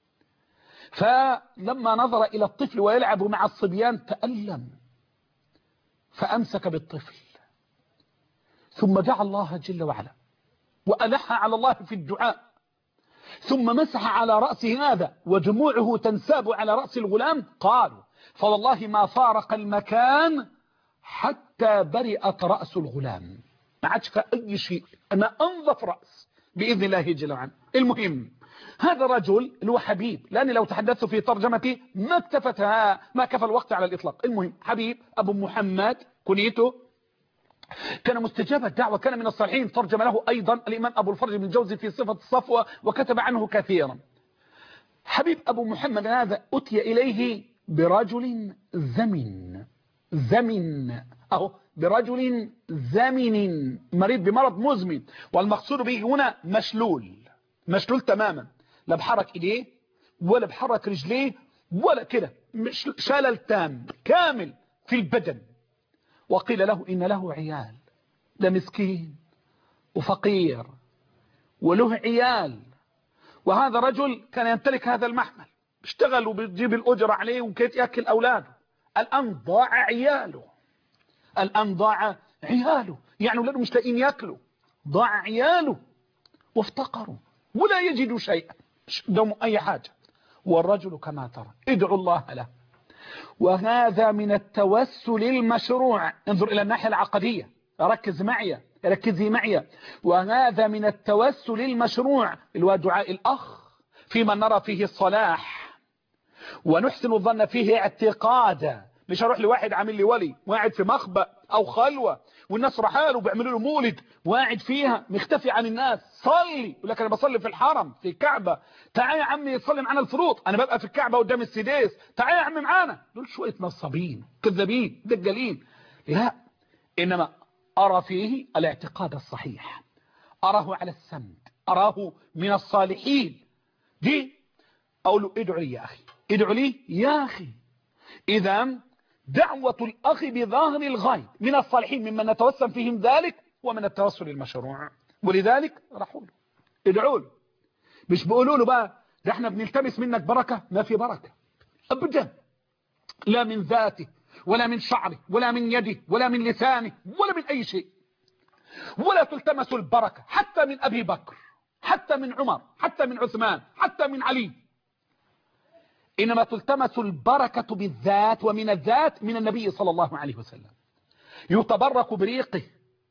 فلما نظر إلى الطفل ويلعب مع الصبيان تألم، فأمسك بالطفل ثم دعا الله جل وعلا وألح على الله في الدعاء، ثم مسح على رأس هذا ودموعه تنساب على رأس الغلام، قالوا فوالله ما فارق المكان حتى برئت رأس الغلام، ما عادش في أي شيء، أنا أنظف رأس بإذن الله جل وعلا. المهم هذا الرجل اللي هو حبيب، لأني لو تحدثت في ترجمتي ما اكتفتها ما كفى الوقت على الإطلاق. المهم حبيب أبو محمد كنيته، كان مستجاب الدعوة، كان من الصالحين، ترجم له أيضا الإمام أبو الفرج بن الجوزي في صفة الصفوة وكتب عنه كثيرا. حبيب أبو محمد هذا أتي إليه برجل زمن زمن أهو برجل زمن مريض بمرض مزمن، والمقصود به هنا مشلول مشلول تماما، لا بحرك إيديه ولا بحرك رجليه ولا كده، شلل تام كامل في البدن. وقيل له إن له عيال، ده مسكين وفقير وله عيال، وهذا رجل كان يمتلك هذا المحمل، بيشتغل وبيجيب الأجر عليه وكيف يأكل أولاده. الآن ضاع عياله، الآن ضاع عياله، يعني أولاده مش لاقيين يأكلوا، ضاع عياله وافتقروا ولا يجدوا شيئا، مش قدامهم أي حاجة. والرجل كما ترى ادعوا الله له. وهذا من التوسل المشروع. انظر إلى الناحية العقدية، ركز معي، ركزي معي. وهذا من التوسل المشروع، اللي هو دعاء الأخ فيما نرى فيه الصلاح ونحسن الظن فيه اعتقادا. مش هروح لواحد عامل لي ولي وقاعد في مخبأ أو خلوة والناس رحاله بيعملوا له مولد وقاعد فيها مختفي عن الناس، صلي يقول لك أنا بصلي في الحرم في الكعبة، تعال يا عمي صلي معانا الفروض، أنا ببقى في الكعبة قدام السديس، تعال يا عمي معانا. دول شوية نصابين كذابين دجالين. لا، إنما أرى فيه الاعتقاد الصحيح، أراه على السمد، أراه من الصالحين. دي أقول له ادعو لي يا أخي، ادعو لي يا أخي. إذا دعوة الأخ بظاهر الغيب من الصالحين ممن نتوسم فيهم ذلك، ومن التوسل المشروع. ولذلك راحوا له ادعوا له، مش بيقولوا له بقى ده احنا بنلتمس منك بركة، ما في بركة أبدا، لا من ذاته ولا من شعره ولا من يده ولا من لسانه ولا من أي شيء. ولا تلتمس البركة حتى من أبي بكر، حتى من عمر، حتى من عثمان، حتى من علي. إنما تلتمس البركة بالذات، ومن الذات من النبي صلى الله عليه وسلم. يتبرك بريقه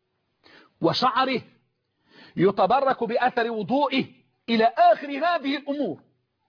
وشعره، يتبرك بأثر وضوئه إلى آخر هذه الأمور.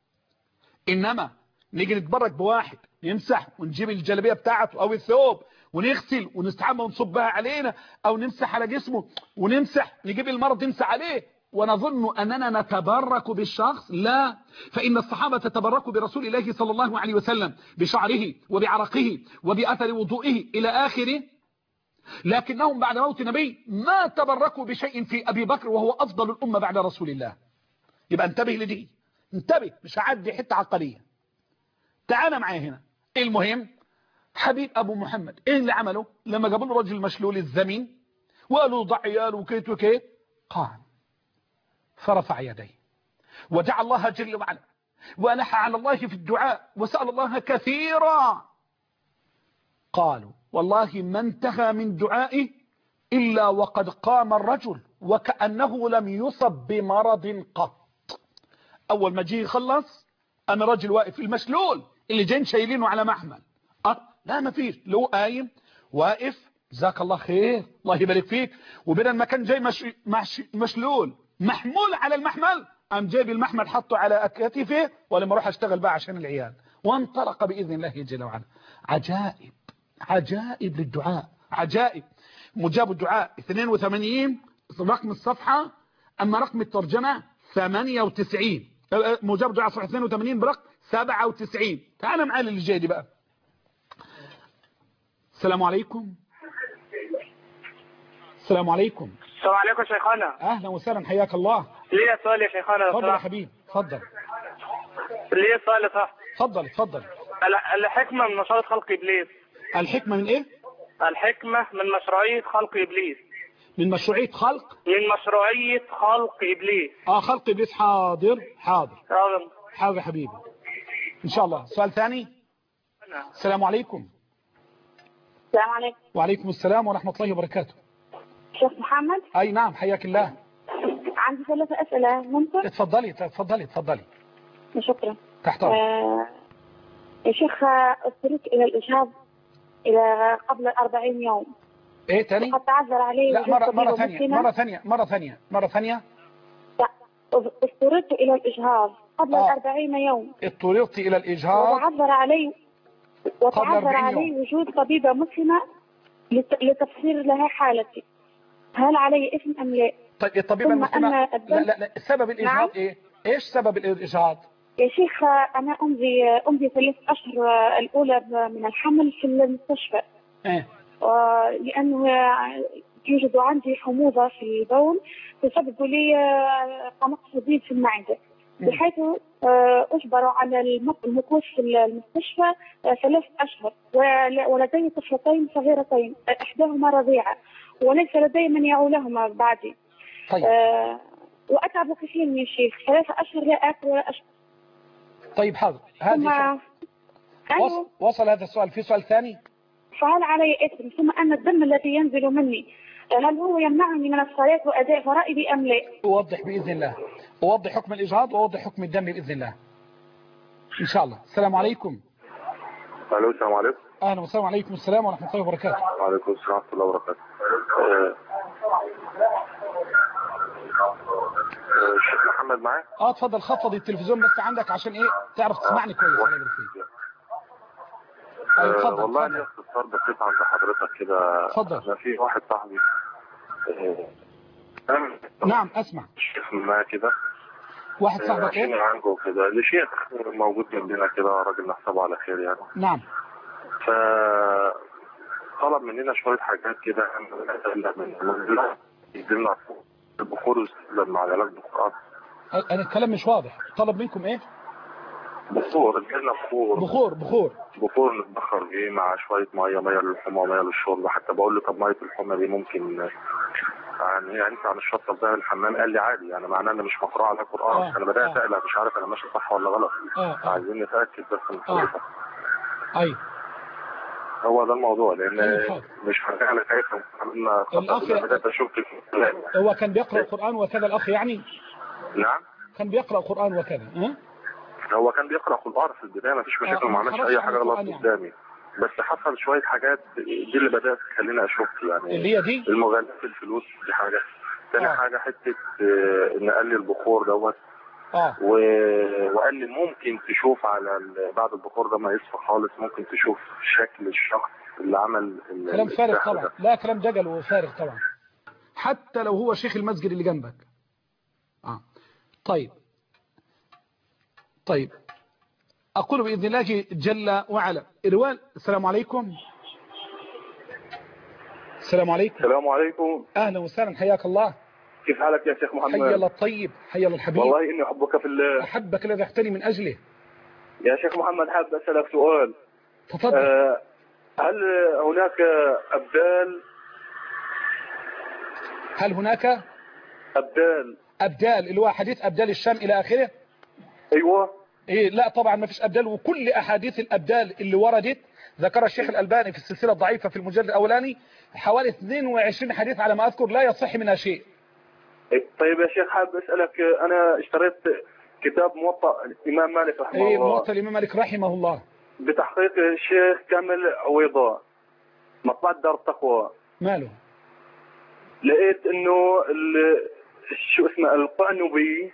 إنما نيجي نتبرك بواحد نمسح ونجيب الجلبية بتاعته أو الثوب ونغسل ونستحمى ونصبها علينا، أو نمسح على جسمه ونمسح نجيب المرض نمسح عليه ونظن أننا نتبرك بالشخص. لا، فإن الصحابة تبركوا برسول الله صلى الله عليه وسلم بشعره وبعرقه وبأثر وضوئه إلى آخره، لكنهم بعد موت النبي ما تبركوا بشيء في أبي بكر وهو أفضل الأمة بعد رسول الله. يبقى انتبه لدي، انتبه، مش هعدي حتة عقلية. تعال معايا هنا. المهم حبيب أبو محمد إيه اللي عمله لما جابوا له رجل مشلول الزمين وقالوا ضع عيال وكيت وكيت؟ قام فرفع يديه ودعا الله جل وعلا وألح على الله في الدعاء وسأل الله كثيرا. قالوا والله ما انتهى من دعائه إلا وقد قام الرجل وكأنه لم يصب بمرض قط. أول ما جي يخلص أنا رجل واقف المشلول اللي جايين شايلينه على محمل، أه لا ما فيش، لو قايم واقف جزاك الله خير الله يبارك فيك، وبدل ما كان جاي مش مش مشلول محمول على المحمل قام جايب المحمل حطه على كتفه ولما اروح اشتغل بقى عشان العيال، وانطلق باذن الله جل وعلا. عجائب عجائب للدعاء، عجائب. مجاب الدعاء اثنين وثمانين رقم الصفحه، اما رقم الترجمه ثمانية وتسعين. مجاب الدعاء صفحه اثنين وثمانين برقم سبعة وتسعين. تعال معايا اللي جاي دي بقى. السلام عليكم. السلام عليكم. السلام عليكم شيخنا. اهلا وسهلا حياك الله. ليه سؤال يا شيخنا؟ تفضل يا حبيبي تفضل. ليه سؤال صح؟ تفضل تفضل. الحكمة من مشروعية خلق إبليس. الحكمة من ايه؟ الحكمة من مشروعية خلق إبليس. من مشروعية خلق؟ من مشروعية خلق إبليس. اه خلق إبليس. حاضر حاضر حاضر حاضر يا حبيبي ان شاء الله. سؤال ثاني. السلام عليكم. السلام عليكم. وعليكم السلام ورحمة الله وبركاته. شيخ محمد. اي نعم حياك الله. عندي ثلاثة أسئلة ممكن؟ اتفضلي اتفضلي اتفضلي. شكرا. تحت آه يا شيخ اضطريت إلى الإجهاض إلى قبل أربعين يوم. ايه تاني؟ وقد تعذر علي. لا مرة مرة ثانية مرة ثانية مرة ثانية مرة ثانية. اضطريت إلى الإجهاض قبل آه. أربعين يوم. اضطررت إلى الإجهاض وتعذر علي وتعذر علي يوم. وجود طبيبة مسلمة لتفسير لها حالتي. هل علي إثم أم لا؟ طيب الطبيبة المسلمة لا لا لا سبب الإجهاض نعم؟ ايه؟ ايش سبب الإجهاض؟ يا شيخ أنا أمضي أمضي ثلاث أشهر الأولى من الحمل في المستشفى. ايه؟ لأنه يوجد عندي حموضة في البول تسبب لي قمق شديد في المعدة، بحيث أجبر على المكوث في المستشفى ثلاث أشهر، ولدي طفلتين صغيرتين إحداهما رضيعة وليس لدي من يعولهما بعدي. طيب. وأتعب كثير يا شيخ، ثلاثة أشهر لا آكل ولا أشرب. طيب حاضر، ثم هذه وص... أيوه. وصل هذا السؤال. في سؤال ثاني؟ فهل علي إثم؟ ثم أن الدم الذي ينزل مني هل هو يمنعني من الصلاة وأداء فرائضي أم لا؟ أوضح بإذن الله، أوضح حكم الإجهاض وأوضح حكم الدم بإذن الله إن شاء الله. السلام عليكم. الو السلام عليكم. أهلا وسهلا. عليكم السلام ورحمة الله وبركاته. وعليكم السلام ورحمة الله وبركاته. آه، آه، الشيخ محمد معاك؟ اه اتفضل، خفض التلفزيون بس عندك عشان ايه تعرف تسمعني كويس. الله يبارك فيك. ايوه اتفضل. آه، والله اتفضل. لي استفسار بسيط عند حضرتك كده. اتفضل. انا في واحد صاحبي آه، نعم اسمع. شيخ ما كده، واحد صاحبك عشان ايه؟ عنده كده لشيخ موجود جنبنا كده، راجل نحسبه على خير يعني. نعم. ف طلب مننا شوية حاجات كده، يدينا البخور لما علاج بخار. انا الكلام مش واضح. طلب منكم ايه؟ بخور، ادينا بخور بخور. بخور بخور نتبخر بيه مع شوية مية، مية للحمى ومية للشرب. حتى بقول له طب مية الحمى دي ممكن يعني يعني انت عن الشطة بتاع الحمام؟ قال لي عادي، يعني معناه ان مش مقروء على القرآن. آه. انا بدأت آه. اقلق، مش عارف انا ماشي صح ولا غلط. آه. آه. عايزين نتأكد بس من حضرتك. ايوه هو ده الموضوع، لان أيوة. مش فاهم انا خايف عملنا الأخ بدأت اشك في الكلام. هو كان بيقرأ القرآن وكذا الأخ يعني؟ نعم كان بيقرأ القرآن وكذا. ها؟ هو كان بيقرأ قرآن في البداية، مفيش مشاكل، آه. ما عملش خرجش اي عن حاجة غلط القرآن يعني. قدامي. بس حصل شوية حاجات دي اللي بدأت تخليني اشك يعني. اللي هي دي المغالاة في الفلوس دي حاجة. تاني آه. حاجة حتة آه، ان قال لي البخور دوت اه و... وقال لي ممكن تشوف على ال... بعد البخور ده ما يصفى خالص، ممكن تشوف شكل الشخص اللي عمل ال... كلام فارغ السحر طبعا. ده. لا كلام دجل وفارغ طبعا، حتى لو هو شيخ المسجد اللي جنبك. اه طيب طيب أقول بإذن الله جل وعلا. إروان السلام عليكم. السلام عليكم. السلام عليكم. أهلا وسهلا، حياك الله. كيف حالك يا شيخ محمد؟ حي الله الطيب، حي الله الحبيب. والله إني أحبك في الله. أحبك الذي أحتني من أجله. يا شيخ محمد حابب أسألك سؤال. تفضل. أه هل هناك أبدال؟ هل هناك أبدال أبدال اللي هو حديث أبدال الشام إلى آخره؟ أيوة. إيه لا طبعا ما فيش أبدال، وكل أحاديث الأبدال اللي وردت ذكر الشيخ الألباني في السلسلة الضعيفة في المجلد الأولاني حوالي اثنين وعشرين حديث على ما أذكر لا يصح منها شيء. طيب يا شيخ حابب أسألك، أنا اشتريت كتاب موطأ الإمام مالك رحمه إيه الله. موطأ الإمام مالك رحمه الله بتحقيق الشيخ كامل عويضة، مطبعة دار التقوى. ماله؟ لقيت إنه ال... شو اسمه القعنبي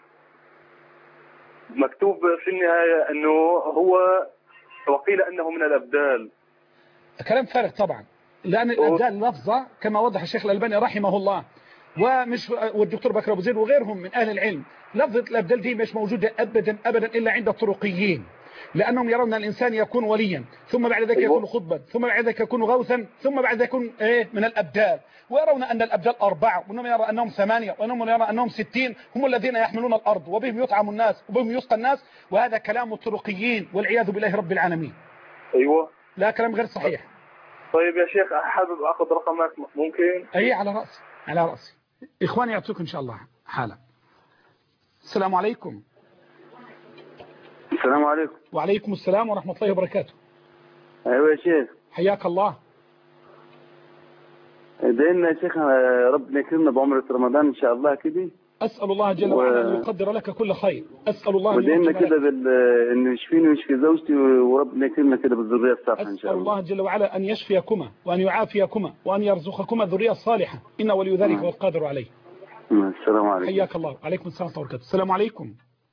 مكتوب في النهاية إنه هو، وقيل أنه من الأبدال. كلام فارغ طبعا، لأن الأبدال لفظة كما وضح الشيخ الألباني رحمه الله ومش والدكتور بكر أبو زيد وغيرهم من أهل العلم. لفظة الأبدال دي مش موجودة أبدا أبدا إلا عند الطرقيين، لأنهم يرون أن الإنسان يكون وليا ثم بعد ذلك يكون خطبا ثم بعد ذلك يكون غوثا ثم بعد ذلك يكون إيه من الأبدال، ويرون أن الأبدال أربعة وأنهم يرى أنهم ثمانية وأنهم يرى أنهم ستين هم الذين يحملون الأرض وبهم يطعم الناس وبهم يسقى الناس، وهذا كلام الطرقيين والعياذ بالله رب العالمين. أيوة. لا كلام غير صحيح. طيب يا شيخ حابب أخذ رقمك ممكن؟ أي على رأسي على رأسي. إخواني يعطوك إن شاء الله حالا. السلام عليكم. السلام عليكم. وعليكم السلام ورحمة الله وبركاته. أيوة يا شيخ. حياك الله. دايما يا شيخ ربنا يكرمنا بعمرة رمضان إن شاء الله كده. أسأل الله جل وعلا أن يقدر لك كل خير. أسأل الله أن ودايما يقدر كده بال إنه يشفيني ويشفي زوجتي وربنا يكرمنا كده بالذرية الصالحة إن شاء أسأل الله. الله جل وعلا أن يشفيكما وأن يعافيكما وأن يرزقكما الذرية الصالحة إن ولي ذلك والقادر عليه. السلام عليكم. حياك الله. عليكم السلام ورحمة الله وبركاته. السلام عليكم.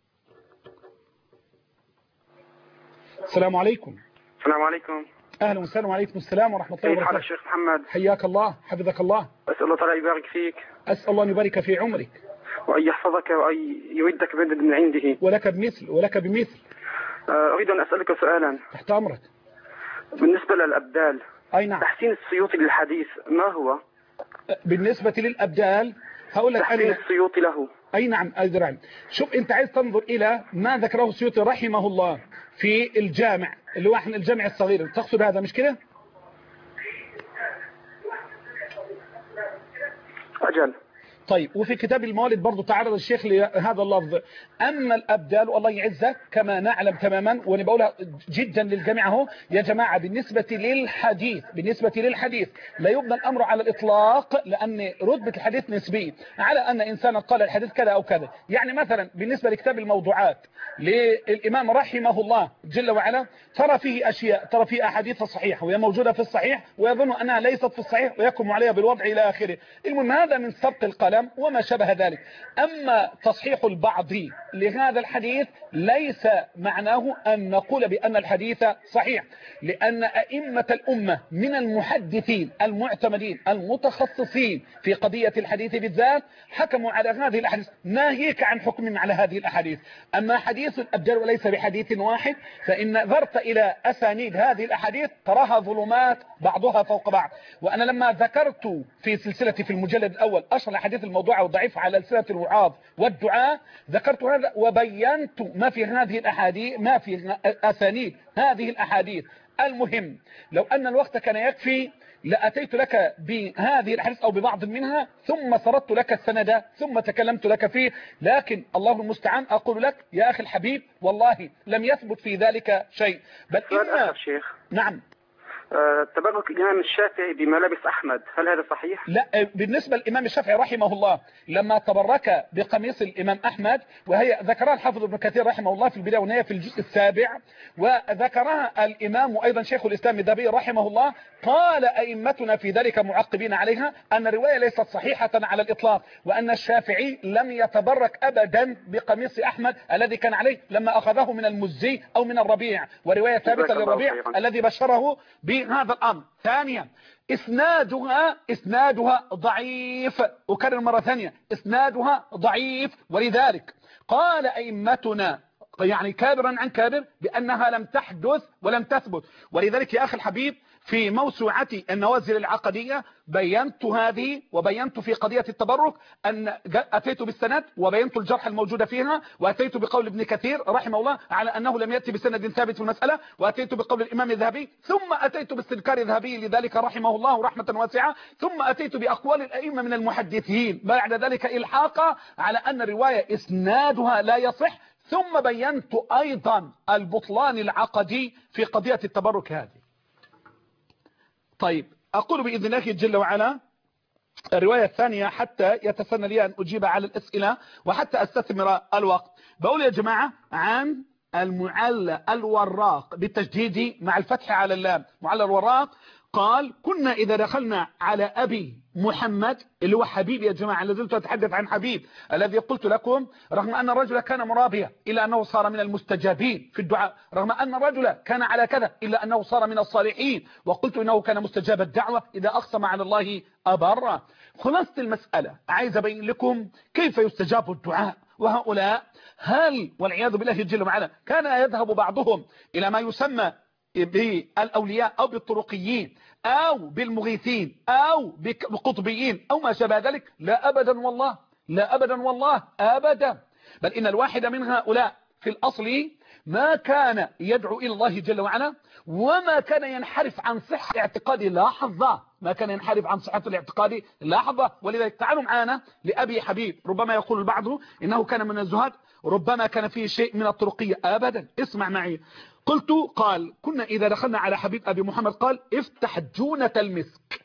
السلام عليكم. السلام عليكم. أهلا وسهلا. وعليكم السلام ورحمة الله كيف وبركاته. حالك شيخ محمد؟ حياك الله حفظك الله. أسأل الله تعالى يبارك فيك. أسأل الله أن يبارك في عمرك وأن يحفظك وأن يودك بمدد من عنده. ولك بمثل ولك بمثل. أريد أن أسألك سؤالا. تحت أمرك. بالنسبة للأبدال، أي نعم. تحسين السيوطي للحديث ما هو؟ بالنسبة للأبدال هقول لك تحسين أنا السيوطي له. أي نعم أدري. شوف أنت عايز تنظر إلى ما ذكره السيوطي رحمه الله في الجامع اللي هو احنا الجامع الصغير، تقصد هذا مش كده؟ أجل. طيب وفي كتاب الموالد برضو تعرض الشيخ لهذا اللفظ، أما الأبدال والله يعزك كما نعلم تماما، وأنا بقولها جدا للجميع اهو يا جماعة، بالنسبة للحديث بالنسبة للحديث لا يبنى الأمر على الإطلاق، لأن رتبة الحديث نسبية على أن إنسانا قال الحديث كذا أو كذا. يعني مثلا بالنسبة لكتاب الموضوعات للإمام رحمه الله جل وعلا، ترى فيه أشياء، ترى فيه أحاديث صحيحة وهي موجودة في الصحيح ويظن أنها ليست في الصحيح ويحكم عليها بالوضع إلى آخره. المهم هذا من سبق القلم وما شبه ذلك. أما تصحيح البعض لهذا الحديث ليس معناه أن نقول بأن الحديث صحيح، لأن أئمة الأمة من المحدثين المعتمدين المتخصصين في قضية الحديث بالذات حكموا على هذه الأحاديث، ناهيك عن حكم على هذه الأحاديث. أما حديث الأبدال وليس بحديث واحد، فإن نظرت إلى أسانيد هذه الأحاديث تراها ظلمات بعضها فوق بعض. وأنا لما ذكرت في سلسلتي في المجلد الأول أشرح الأحاديث الموضوعة والضعيفة على ألسنة الوعاظ والدعاء، ذكرت هذا وبينت ما في هذه الأحاديث، ما في أسانيد هذه الأحاديث. المهم لو أن الوقت كان يكفي لأتيت لك بهذه الأحاديث أو ببعض منها ثم سردت لك السند ثم تكلمت لك فيه، لكن الله المستعان أقول لك يا أخي الحبيب والله لم يثبت في ذلك شيء. بل إن شيخ نعم آه، تبرك الإمام الشافعي بملابس أحمد، هل هذا صحيح؟ لا، بالنسبة للإمام الشافعي رحمه الله لما تبرك بقميص الإمام أحمد، وهي ذكرها الحافظ ابن كثير رحمه الله في البداية والنهاية في الجزء السابع، وذكرها الإمام وأيضا شيخ الإسلام الذهبي رحمه الله، قال أئمتنا في ذلك معقبين عليها أن الرواية ليست صحيحة على الإطلاق، وأن الشافعي لم يتبرك أبدا بقميص أحمد الذي كان عليه لما أخذه من المزي أو من الربيع، ورواية ثابتة للربيع الذي بشره بهذا الأمر. ثانيا إسنادها إسنادها ضعيف، أكرر مرة ثانية إسنادها ضعيف، ولذلك قال أئمتنا يعني كابرا عن كابر بأنها لم تحدث ولم تثبت. ولذلك يا أخي الحبيب في موسوعتي النوازل العقدية بينت هذه، وبينت في قضية التبرك أن أتيت بالسند وبينت الجرح الموجود فيها، وأتيت بقول ابن كثير رحمه الله على أنه لم يأتي بسند ثابت في المسألة، وأتيت بقول الإمام الذهبي، ثم أتيت باستذكار الذهبي لذلك رحمه الله رحمة واسعة، ثم أتيت بأقوال الأئمة من المحدثين بعد ذلك إلحاقا على أن الرواية إسنادها لا يصح، ثم بينت أيضا البطلان العقدي في قضية التبرك هذه. طيب أقول بإذن الله جل وعلا الرواية الثانية حتى يتسنى لي أن أجيب على الأسئلة وحتى أستثمر الوقت. بقول يا جماعة عن المعلى الوراق بالتجديد مع الفتح على اللام، معلى الوراق قال كنا إذا دخلنا على أبي محمد اللي هو حبيب يا جماعة، لازلت أتحدث عن حبيب الذي قلت لكم رغم أن الرجل كان مرابيا إلا أنه صار من المستجابين في الدعاء، رغم أن الرجل كان على كذا إلا أنه صار من الصالحين، وقلت إنه كان مستجاب الدعوة إذا أقسم على الله أبر. خلاصة المسألة عايز أبين لكم كيف يستجاب الدعاء، وهؤلاء هل والعياذ بالله جل وعلا كان يذهب بعضهم إلى ما يسمى بالأولياء أو بالطرقيين أو بالمغيثين أو بالقطبيين أو ما شابه ذلك؟ لا أبدا والله، لا أبدا والله أبدا، بل إن الواحد من هؤلاء في الأصل ما كان يدعو إلى الله جل وعلا، وما كان ينحرف عن صحة اعتقادي لحظة، ما كان ينحرف عن صحة الاعتقاد لحظة. ولذلك تعالوا معنا لأبي حبيب، ربما يقول البعض إنه كان من الزهاد، ربما كان فيه شيء من الطرقية، أبدا. اسمع معي، قلت قال كنا إذا دخلنا على حبيب أبي محمد قال افتح جونة المسك.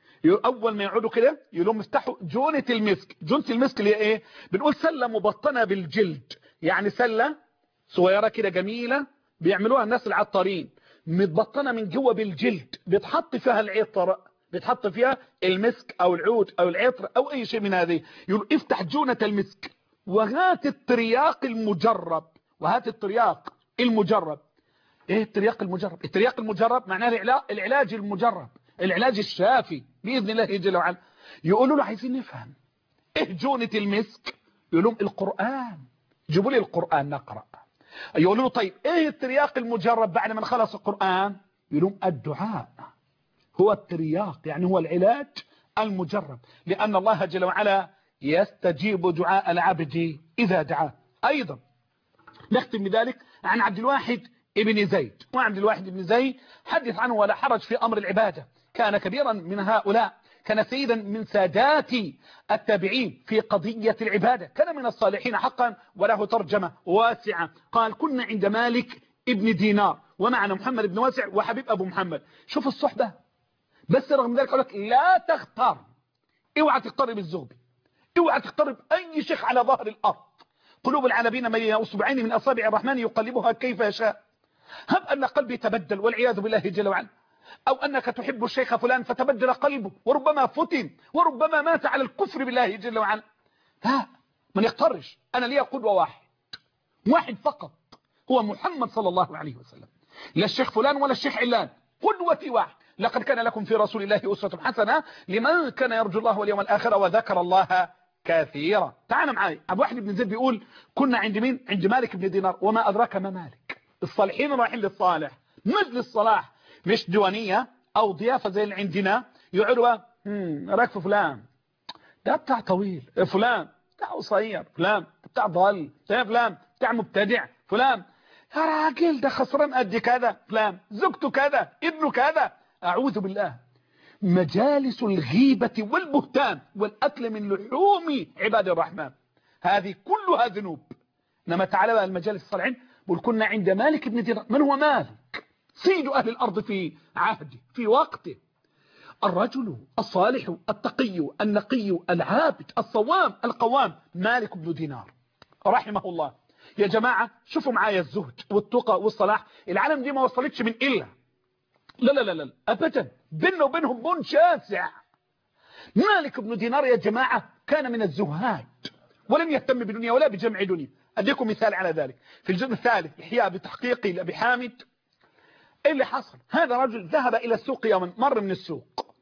أول ما يقعدوا كده يقولون افتحوا جونة المسك. جونة المسك اللي ايه؟ بنقول سلة مبطنة بالجلد، يعني سلة صغيرة كده جميلة بيعملوها الناس العطارين، متبطنة من جوه بالجلد، بتحط فيها العطر، بتحط فيها المسك أو العود أو العطر أو أي شيء من هذه. يقولوا افتح جونة المسك وهات الترياق المجرب، وهات الترياق المجرب. ايه الترياق المجرب؟ الترياق المجرب معناه العلاج المجرب، العلاج الشافي بإذن الله جل وعلا. يقولوا له عايزين نفهم ايه جونة المسك؟ يقولوا القرآن، جيبوا لي القرآن نقرأ. يقولوا له طيب ايه الترياق المجرب بعد ما خلص القرآن؟ يقولوا الدعاء هو الترياق، يعني هو العلاج المجرب، لأن الله جل وعلا يستجيب دعاء العبد إذا دعاه. أيضا نختم بذلك عن عبد الواحد ابن زيد، وعبد الواحد ابن زيد حدث عنه ولا حرج في أمر العبادة، كان كبيرا من هؤلاء، كان سيدا من سادات التابعين في قضية العبادة، كان من الصالحين حقا، وله ترجمة واسعة. قال كنا عند مالك ابن دينار ومعنا محمد بن واسع وحبيب أبو محمد. شوف الصحبة، بس رغم ذلك أقول لك لا تختار، اوعى تقترب الزغبي، اوعى تقترب أي شيخ على ظهر الأرض. قلوب العالمين بين أصبعين من أصابع الرحمن يقلبها كيف يشاء. هب أن قلبي تبدل والعياذ بالله جل وعلا، أو أنك تحب الشيخ فلان فتبدل قلبه وربما فتن وربما مات على الكفر بالله جل وعلا. لا، من يقترش. أنا لي قدوة واحد واحد فقط، هو محمد صلى الله عليه وسلم، لا الشيخ فلان ولا الشيخ علان، قدوتي واحد. لقد كان لكم في رسول الله أسوة حسنة لمن كان يرجو الله واليوم الآخر وذكر الله كثيرا. تعال معي. أبو واحد بن زيد بيقول كنا عند مين؟ عند مالك بن دينار. وما أدراك ما مالك؟ الصالحين رايحين للصالح، مجلس صلاح، مش ديوانية أو ضيافة زي اللي عندنا يقعدوا راك في فلان ده بتاع طويل، فلان بتاع قصير، فلان بتاع ضال، فلان بتاع مبتدع، فلان يا راجل ده خسران قد كذا، فلان زوجته كذا، ابنه كذا. أعوذ بالله. مجالس الغيبة والبهتان والأكل من لحوم عباد الرحمن، هذه كلها ذنوب. إنما تعالى بقى المجالس الصالحين. بقول كنا عند مالك بن دينار. من هو مالك؟ سيد أهل الأرض في عهده في وقته، الرجل الصالح التقي النقي العابد الصوام القوام، مالك بن دينار رحمه الله. يا جماعة شوفوا معايا الزهد والتقى والصلاح. العالم دي ما وصلتش من إلا لا لا لا لا أبدا، بيننا وبينهم بون شاسع. مالك بن دينار يا جماعة كان من الزهاد ولم يهتم بدنيا ولا بجمع دنيا. أديكم مثال على ذلك في الجزء الثالث إحياء بتحقيق لأبي حامد. إيه اللي حصل؟ هذا رجل ذهب إلى السوق يوما، مر من السوق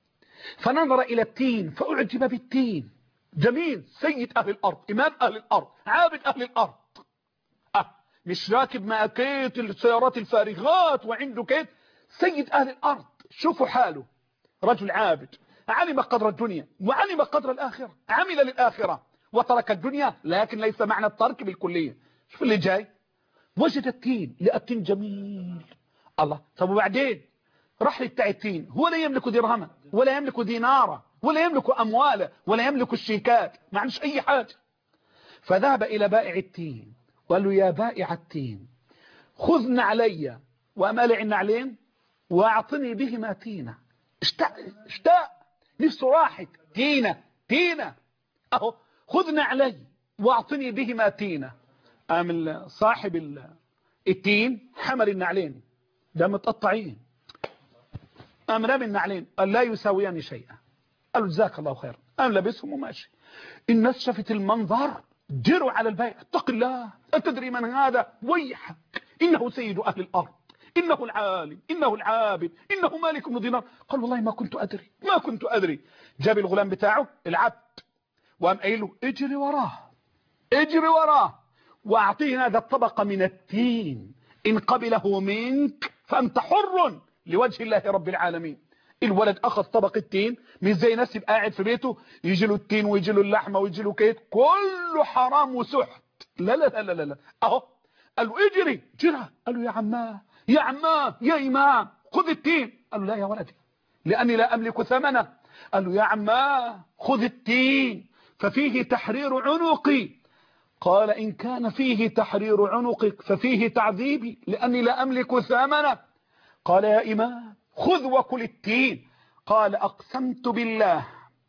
فنظر إلى التين فأعجب بالتين. جميل، سيد أهل الأرض، إمام أهل الأرض، عابد أهل الأرض، أه مش راكب مع كيت السيارات الفارغات وعنده كيت، سيد أهل الأرض. شوفوا حاله، رجل عابد علم قدر الدنيا وعلم قدر الآخرة، عمل للآخرة وترك الدنيا، لكن ليس معنى الترك بالكلية. شوف اللي جاي، وجد التين، لقى التين جميل. الله، طب وبعدين راح للتاع التين، هو لا يملك درهما ولا يملك دينارا ولا يملك أموالا ولا يملك الشيكات، ما عندوش أي حاجة. فذهب إلى بائع التين وقال له يا بائع التين خذ نعلي وأمالع النعلين واعطني بهما تينة. اشتاق اشتاق نفسه راحت، تينة تينة اهو، خذ نعلي واعطني بهما تينة. قام صاحب التين حمل النعلين ده متقطعين، قام رامي النعلين، قال لا يساويان شيئا. قالوا جزاك الله خير، قام لابسهم وماشي. الناس شافت المنظر جروا على البيع، اتق الله أتدري من هذا؟ ويحك، إنه سيد أهل الأرض، إنه العالم، إنه العابد، إنه مالك بن دينار. قال والله ما كنت أدري ما كنت أدري. جاب الغلام بتاعه العبد وقام قايل له اجري وراه اجري وراه وأعطيه هذا الطبق من التين، إن قبله منك فأنت حر لوجه الله رب العالمين. الولد أخذ طبق التين، مش زي ناس يبقى قاعد في بيته يجي له التين ويجي له اللحمة ويجي له كيت، كله حرام وسحت. لا لا لا لا لا أهو. قال له اجري، جرى. قال له يا عماه يا عماه يا إمام خذ التين. قال له لا يا ولدي لأني لا أملك ثمنه. قال له يا عماه خذ التين ففيه تحرير عنقي. قال إن كان فيه تحرير عنقك ففيه تعذيبي لأني لا أملك ثمنه. قال يا إمام خذ وكل التين. قال أقسمت بالله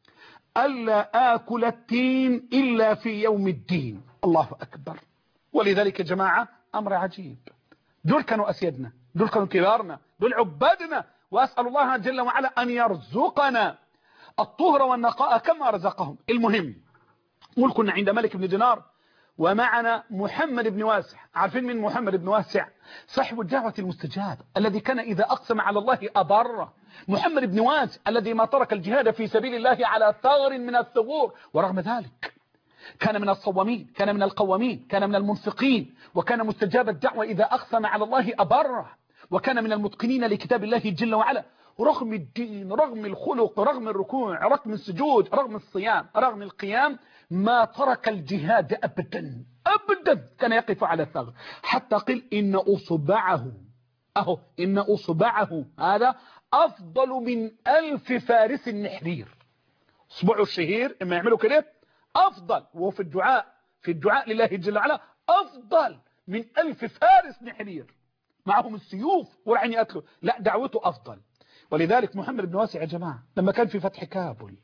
ألا آكل التين إلا في يوم الدين. الله أكبر. ولذلك يا جماعة أمر عجيب، دول كانوا أسيادنا، دول كانوا كبارنا، دول عبادنا، وأسأل الله جل وعلا أن يرزقنا الطهر والنقاء كما رزقهم. المهم قل كنا عند مالك بن دينار ومعنا محمد بن واسع. عارفين من محمد بن واسع؟ صاحب الدعوة المستجاب الذي كان إذا أقسم على الله أبر. محمد بن واسع الذي ما ترك الجهاد في سبيل الله على ثغر من الثغور، ورغم ذلك كان من الصوامين، كان من القوامين، كان من المنفقين، وكان مستجاب الدعوة إذا أقسم على الله أبر، وكان من المتقنين لكتاب الله جل وعلا. رغم الدين، رغم الخلق، رغم الركوع، رغم السجود، رغم الصيام، رغم القيام، ما ترك الجهاد أبدا أبدا، كان يقف على الثغر حتى قل إن أصبعه أهو إن أصبعه هذا أفضل من ألف فارس نحرير. أصبعه الشهير إما يعملوا كده أفضل، وفي الدعاء في الدعاء لله جل وعلا أفضل من ألف فارس نحرير معهم السيوف ورايحين يقتلوا، لا دعوته أفضل. ولذلك محمد بن واسع يا جماعة لما كان في فتح كابل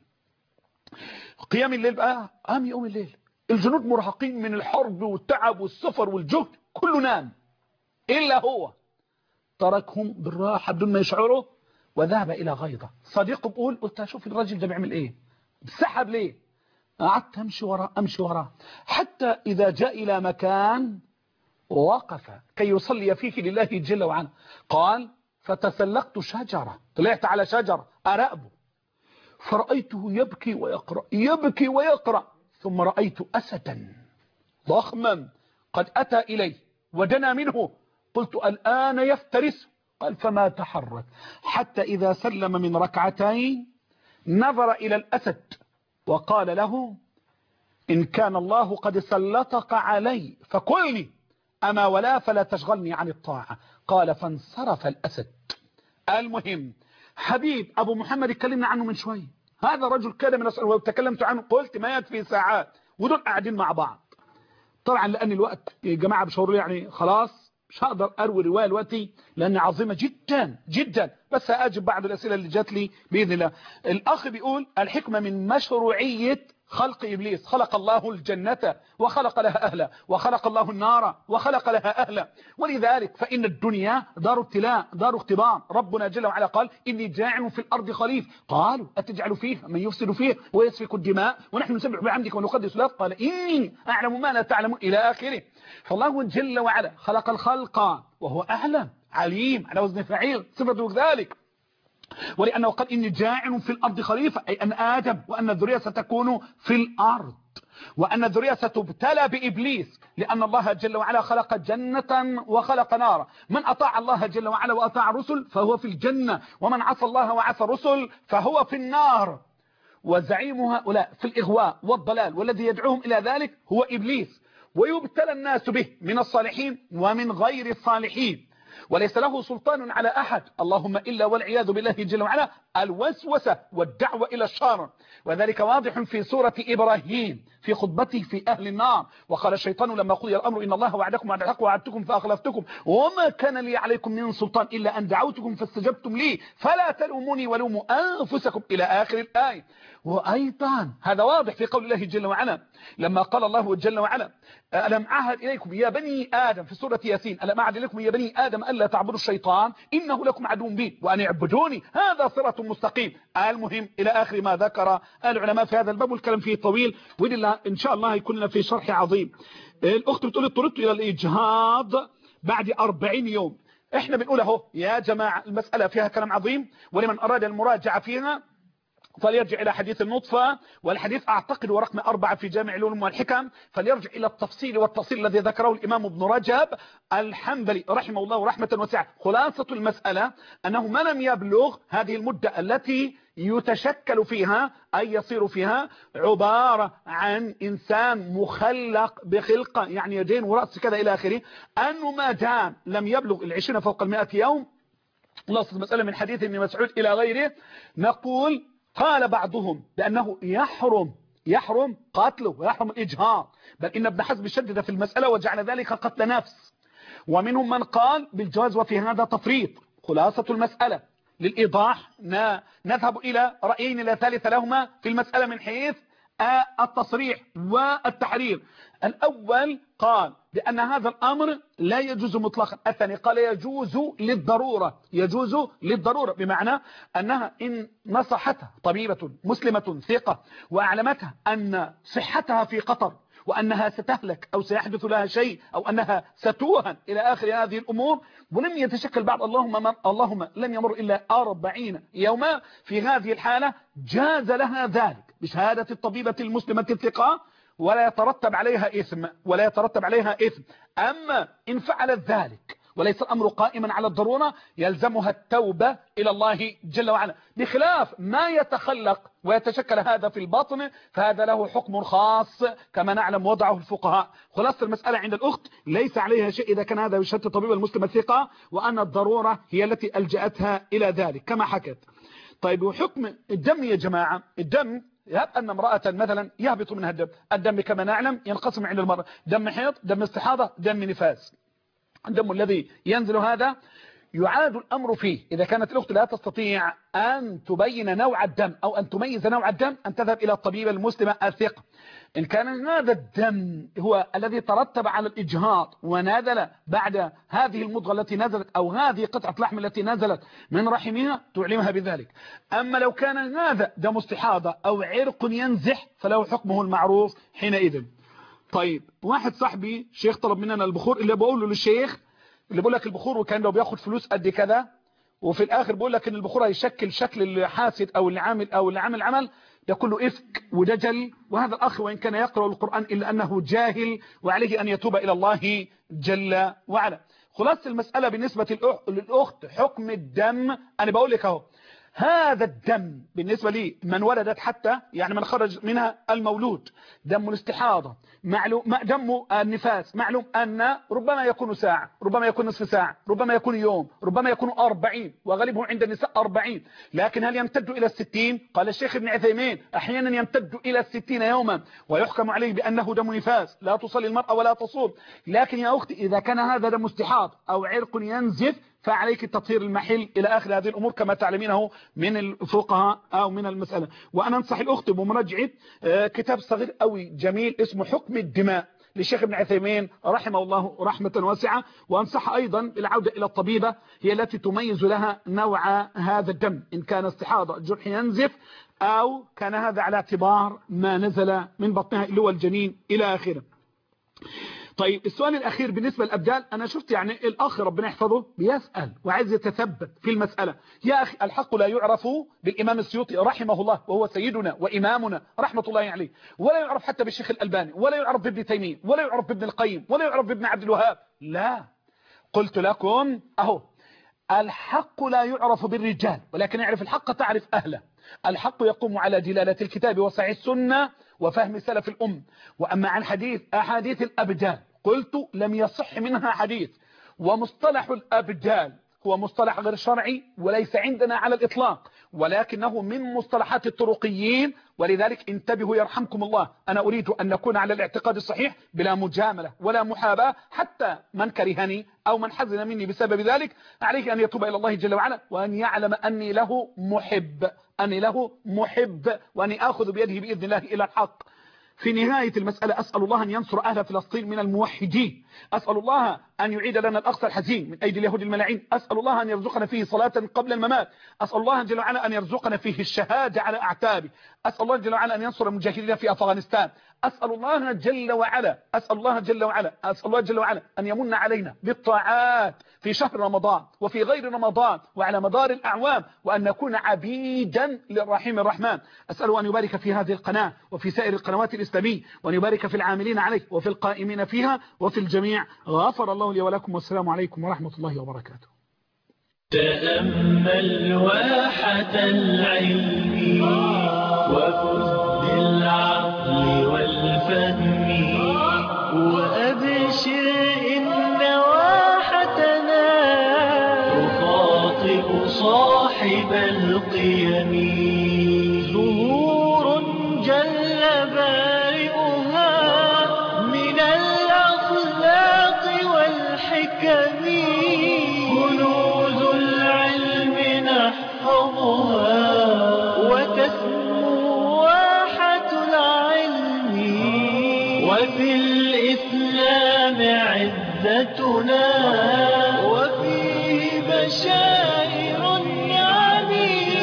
قيام الليل بقى قام يوم الليل، الجنود مرهقين من الحرب والتعب والسفر والجهد، كله نام إلا هو، تركهم بالراحة بدون ما يشعروا وذهب إلى غيضة. صديقه بيقول قلت أشوف الراجل ده بيعمل إيه، بسحب ليه، قعدت أمشي وراه أمشي وراه حتى إذا جاء إلى مكان وقف كي يصلي فيه لله جل وعلا. قال فتسلقت شجرة، طلعت على شجرة أراقبه، فرأيته يبكي ويقرأ يبكي ويقرأ، ثم رأيت أسدا ضخما قد أتى إلي ودنا منه، قلت الآن يفترس. قال فما تحرك حتى إذا سلم من ركعتين نظر إلى الأسد وقال له إن كان الله قد سلطك علي فكلني، أما ولا فلا تشغلني عن الطاعة. قال فانصرف الأسد. المهم حبيب أبو محمد اتكلمنا عنه من شوي، هذا رجل كان من الصالحين وتكلمت عنه قلت ما يكفي ساعات، ودول قاعدين مع بعض. طبعا لأن الوقت يا جماعة بشعور يعني خلاص مش هقدر أروي رواية دلوقتي لأن عظيمة جدا جدا، بس هأجب بعض الأسئلة اللي جات لي بإذن الله. الأخ بيقول الحكمة من مشروعية خلق إبليس، خلق الله الجنة وخلق لها أهلا، وخلق الله النار وخلق لها أهلا، ولذلك فإن الدنيا دار ابتلاء دار اختبار. ربنا جل وعلا قال إني جاعل في الأرض خليفة، قالوا أتجعل فيها من يفسد فيها ويسفك الدماء ونحن نسبح بحمدك ونقدس لك، قال إني أعلم ما لا تعلمون إلى آخره. فالله جل وعلا خلق الخلق وهو أعلم عليم على وزن فعيل صفته ذلك، ولأنه قال إني جاعل في الأرض خليفة، أي أن آدم وأن الذرية ستكون في الأرض، وأن الذرية ستبتلى بإبليس، لأن الله جل وعلا خلق جنة وخلق نارا. من أطاع الله جل وعلا وأطاع الرسل فهو في الجنة، ومن عصى الله وعصى الرسل فهو في النار. وزعيم هؤلاء في الإغواء والضلال والذي يدعوهم إلى ذلك هو إبليس، ويبتلى الناس به من الصالحين ومن غير الصالحين، وليس له سلطان على أحد اللهم إلا والعياذ بالله جل وعلا الوسوسة والدعوة إلى الشر. وذلك واضح في سورة إبراهيم في خطبته في أهل النار، وقال الشيطان لما قضي الأمر إن الله وعدكم وعد الحق وعدتكم فأخلفتكم وما كان لي عليكم من سلطان إلا أن دعوتكم فاستجبتم لي فلا تلوموني ولوموا أنفسكم إلى آخر الآية. وأيضا هذا واضح في قول الله جل وعلا لما قال الله جل وعلا ألم أعهد إليكم يا بني آدم في سورة ياسين ألم أعهد إليكم يا بني آدم ألا تعبدوا الشيطان إنه لكم عدو مبين وأن اعبدوني هذا صراط مستقيم. المهم إلى آخر ما ذكر العلماء في هذا الباب، والكلام فيه طويل وإلا إن شاء الله يكون لنا في شرح عظيم. الأخت بتقول اضطررت إلى الإجهاض بعد أربعين يوم. إحنا بنقول اهو يا جماعة المسألة فيها كلام عظيم، ولمن أراد المراجعة فيها فليرجع إلى حديث النطفة، والحديث أعتقد ورقم أربعة في جامع العلوم والحكم، فليرجع إلى التفصيل والتفصيل الذي ذكره الإمام ابن رجب الحنبلي رحمه الله رحمة واسعة. خلاصة المسألة أنه ما لم يبلغ هذه المدة التي يتشكل فيها أي يصير فيها عبارة عن إنسان مخلق بخلقة يعني يدين ورأس كذا إلى آخره، أنه ما دام لم يبلغ العشرين فوق المائة يوم. خلاصة المسألة من حديث ابن مسعود إلى غيره نقول قال بعضهم بأنه يحرم يحرم قتله ويحرم الإجهاض، بل إن ابن حزم شدد في المسألة وجعل ذلك قتل نفس، ومنهم من قال بالجواز وفي هذا تفريط. خلاصة المسألة للإيضاح نذهب إلى رأيين لا ثالث لهما في المسألة من حيث التصريح والتحرير. الأول قال بأن هذا الأمر لا يجوز مطلقا، الثاني قال يجوز للضرورة يجوز للضرورة بمعنى أنها إن نصحتها طبيبة مسلمة ثقة وأعلمتها أن صحتها في خطر وأنها ستهلك أو سيحدث لها شيء أو أنها ستوهن إلى آخر هذه الأمور، ولم يتشكل بعد اللهم من اللهم لم يمر إلا أربعين يوما، في هذه الحالة جاز لها ذلك بشهادة الطبيبة المسلمة الثقة ولا يترتب عليها إثم ولا يترتب عليها إثم. أما إن فعلت ذلك وليس الأمر قائما على الضرورة يلزمها التوبة إلى الله جل وعلا، بخلاف ما يتخلق ويتشكل هذا في الباطن فهذا له حكم خاص كما نعلم وضعه الفقهاء. خلاصة المسألة عند الأخت ليس عليها شيء إذا كان هذا بشهادة الطبيب المسلم الثقة وأن الضرورة هي التي ألجأتها إلى ذلك كما حكت. طيب وحكم الدم يا جماعة، الدم يهب أن امرأة مثلا يهبط منها الدم، الدم كما نعلم ينقسم عند المرأة دم حيض، دم استحاضة، دم نفاس. الدم الذي ينزل هذا يعاد الأمر فيه إذا كانت الأخت لا تستطيع أن تبين نوع الدم أو أن تميز نوع الدم أن تذهب إلى الطبيب المسلم الثقة. إن كان هذا الدم هو الذي ترتب على الإجهاض ونزل بعد هذه المضغة التي نزلت أو هذه قطعة لحم التي نزلت من رحمها تعلمها بذلك. أما لو كان هذا دم استحاضة أو عرق ينزح فله حكمه المعروف حينئذ. طيب واحد صاحبي شيخ طلب مننا البخور، اللي بقول له للشيخ اللي بقول لك البخور وكان لو بياخد فلوس قد كذا وفي الآخر بقول لك ان البخور هيشكل شكل الحاسد أو اللي عامل أو اللي عامل عمل، ده كله إفك ودجل. وهذا الأخ وإن كان يقرأ القرآن إلا أنه جاهل وعليه أن يتوب إلى الله جل وعلا. خلاص المسألة بالنسبة للأخت حكم الدم أنا بقول لك اهو، هذا الدم بالنسبة لي من ولدت حتى يعني من خرج منها المولود دم الاستحاضة معلوم، دم النفاس معلوم أن ربما يكون ساعة، ربما يكون نصف ساعة، ربما يكون يوم، ربما يكون أربعين، وغالبه عند النساء أربعين. لكن هل يمتد إلى الستين؟ قال الشيخ ابن عثيمين أحيانا يمتد إلى الستين يوما ويحكم عليه بأنه دم نفاس لا تصلي المرأة ولا تصوم. لكن يا أختي إذا كان هذا دم استحاض أو عرق ينزف فعليك تطهير المحل إلى آخر هذه الأمور كما تعلمينه من الفقهاء أو من المسألة. وأنا أنصح الأخت بمراجعة كتاب صغير قوي جميل اسمه حكم الدماء للشيخ ابن عثيمين رحمه الله رحمة واسعة. وأنصح أيضا بالعودة إلى الطبيبة هي التي تميز لها نوع هذا الدم إن كان استحاضة جرح ينزف أو كان هذا على اعتبار ما نزل من بطنها اللي هو الجنين إلى آخره. طيب السؤال الأخير بالنسبة للأبدال، أنا شفت يعني الأخ ربنا يحفظه بيسأل وعايز يتثبت في المسألة. يا أخي الحق لا يعرف بالإمام السيوطي رحمه الله وهو سيدنا وإمامنا رحمة الله عليه، ولا يعرف حتى بالشيخ الألباني، ولا يعرف بابن تيمية، ولا يعرف بابن القيم، ولا يعرف بابن عبد الوهاب. لا، قلت لكم أهو الحق لا يعرف بالرجال ولكن يعرف الحق تعرف أهله. الحق يقوم على دلالة الكتاب وصحيح السنة وفهم سلف الأم. وأما عن حديث أحاديث الأبدال قلت لم يصح منها حديث. ومصطلح الأبدال هو مصطلح غير شرعي وليس عندنا على الإطلاق ولكنه من مصطلحات الطرقيين، ولذلك انتبهوا يرحمكم الله. أنا أريد أن نكون على الاعتقاد الصحيح بلا مجاملة ولا محاباة، حتى من كرهني أو من حزن مني بسبب ذلك عليه أن يتوب إلى الله جل وعلا وأن يعلم أني له محب، أني له محب وأني آخذ بيده بإذن الله إلى الحق. في نهاية المسألة أسأل الله أن ينصر أهل فلسطين من الموحدين، أسأل الله أن يعيد لنا الأقصى الحزين من أيدي اليهود الملاعين، أسأل الله أن يرزقنا فيه صلاة قبل الممات، أسأل الله جل وعلا أن يرزقنا فيه الشهادة على أعتابه، أسأل الله جل وعلا أن ينصر المجاهدين في أفغانستان، أسأل الله جل وعلا أسأل الله جل وعلا أسأل الله جل وعلا أن يمن علينا بالطاعات في شهر رمضان وفي غير رمضان وعلى مدار الأعوام، وأن نكون عبيدا للرحيم الرحمن. أسأله أن يبارك في هذه القناة وفي سائر القنوات الإسلامية، وأن يبارك في العاملين عليه وفي القائمين فيها وفي الجميع. غفر الله لي ولكم، والسلام عليكم ورحمة الله وبركاته. تأمل واحة العلم وفز بالعقل والفهم وأبشر إن واحتنا تخاطب صاحب القيم. زهور جل بارئها من الأخلاق والحكم، كنوز العلم نحفظها وتسمو واحة العلم، وفي الإسلام عزتنا وفيه بشائر النعم.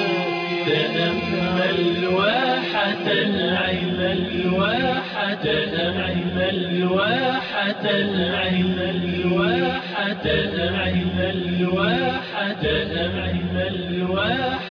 تأمل واحة العلم الواحة العلم الواحة العلم الواحة العلم الواحة العلم الواحة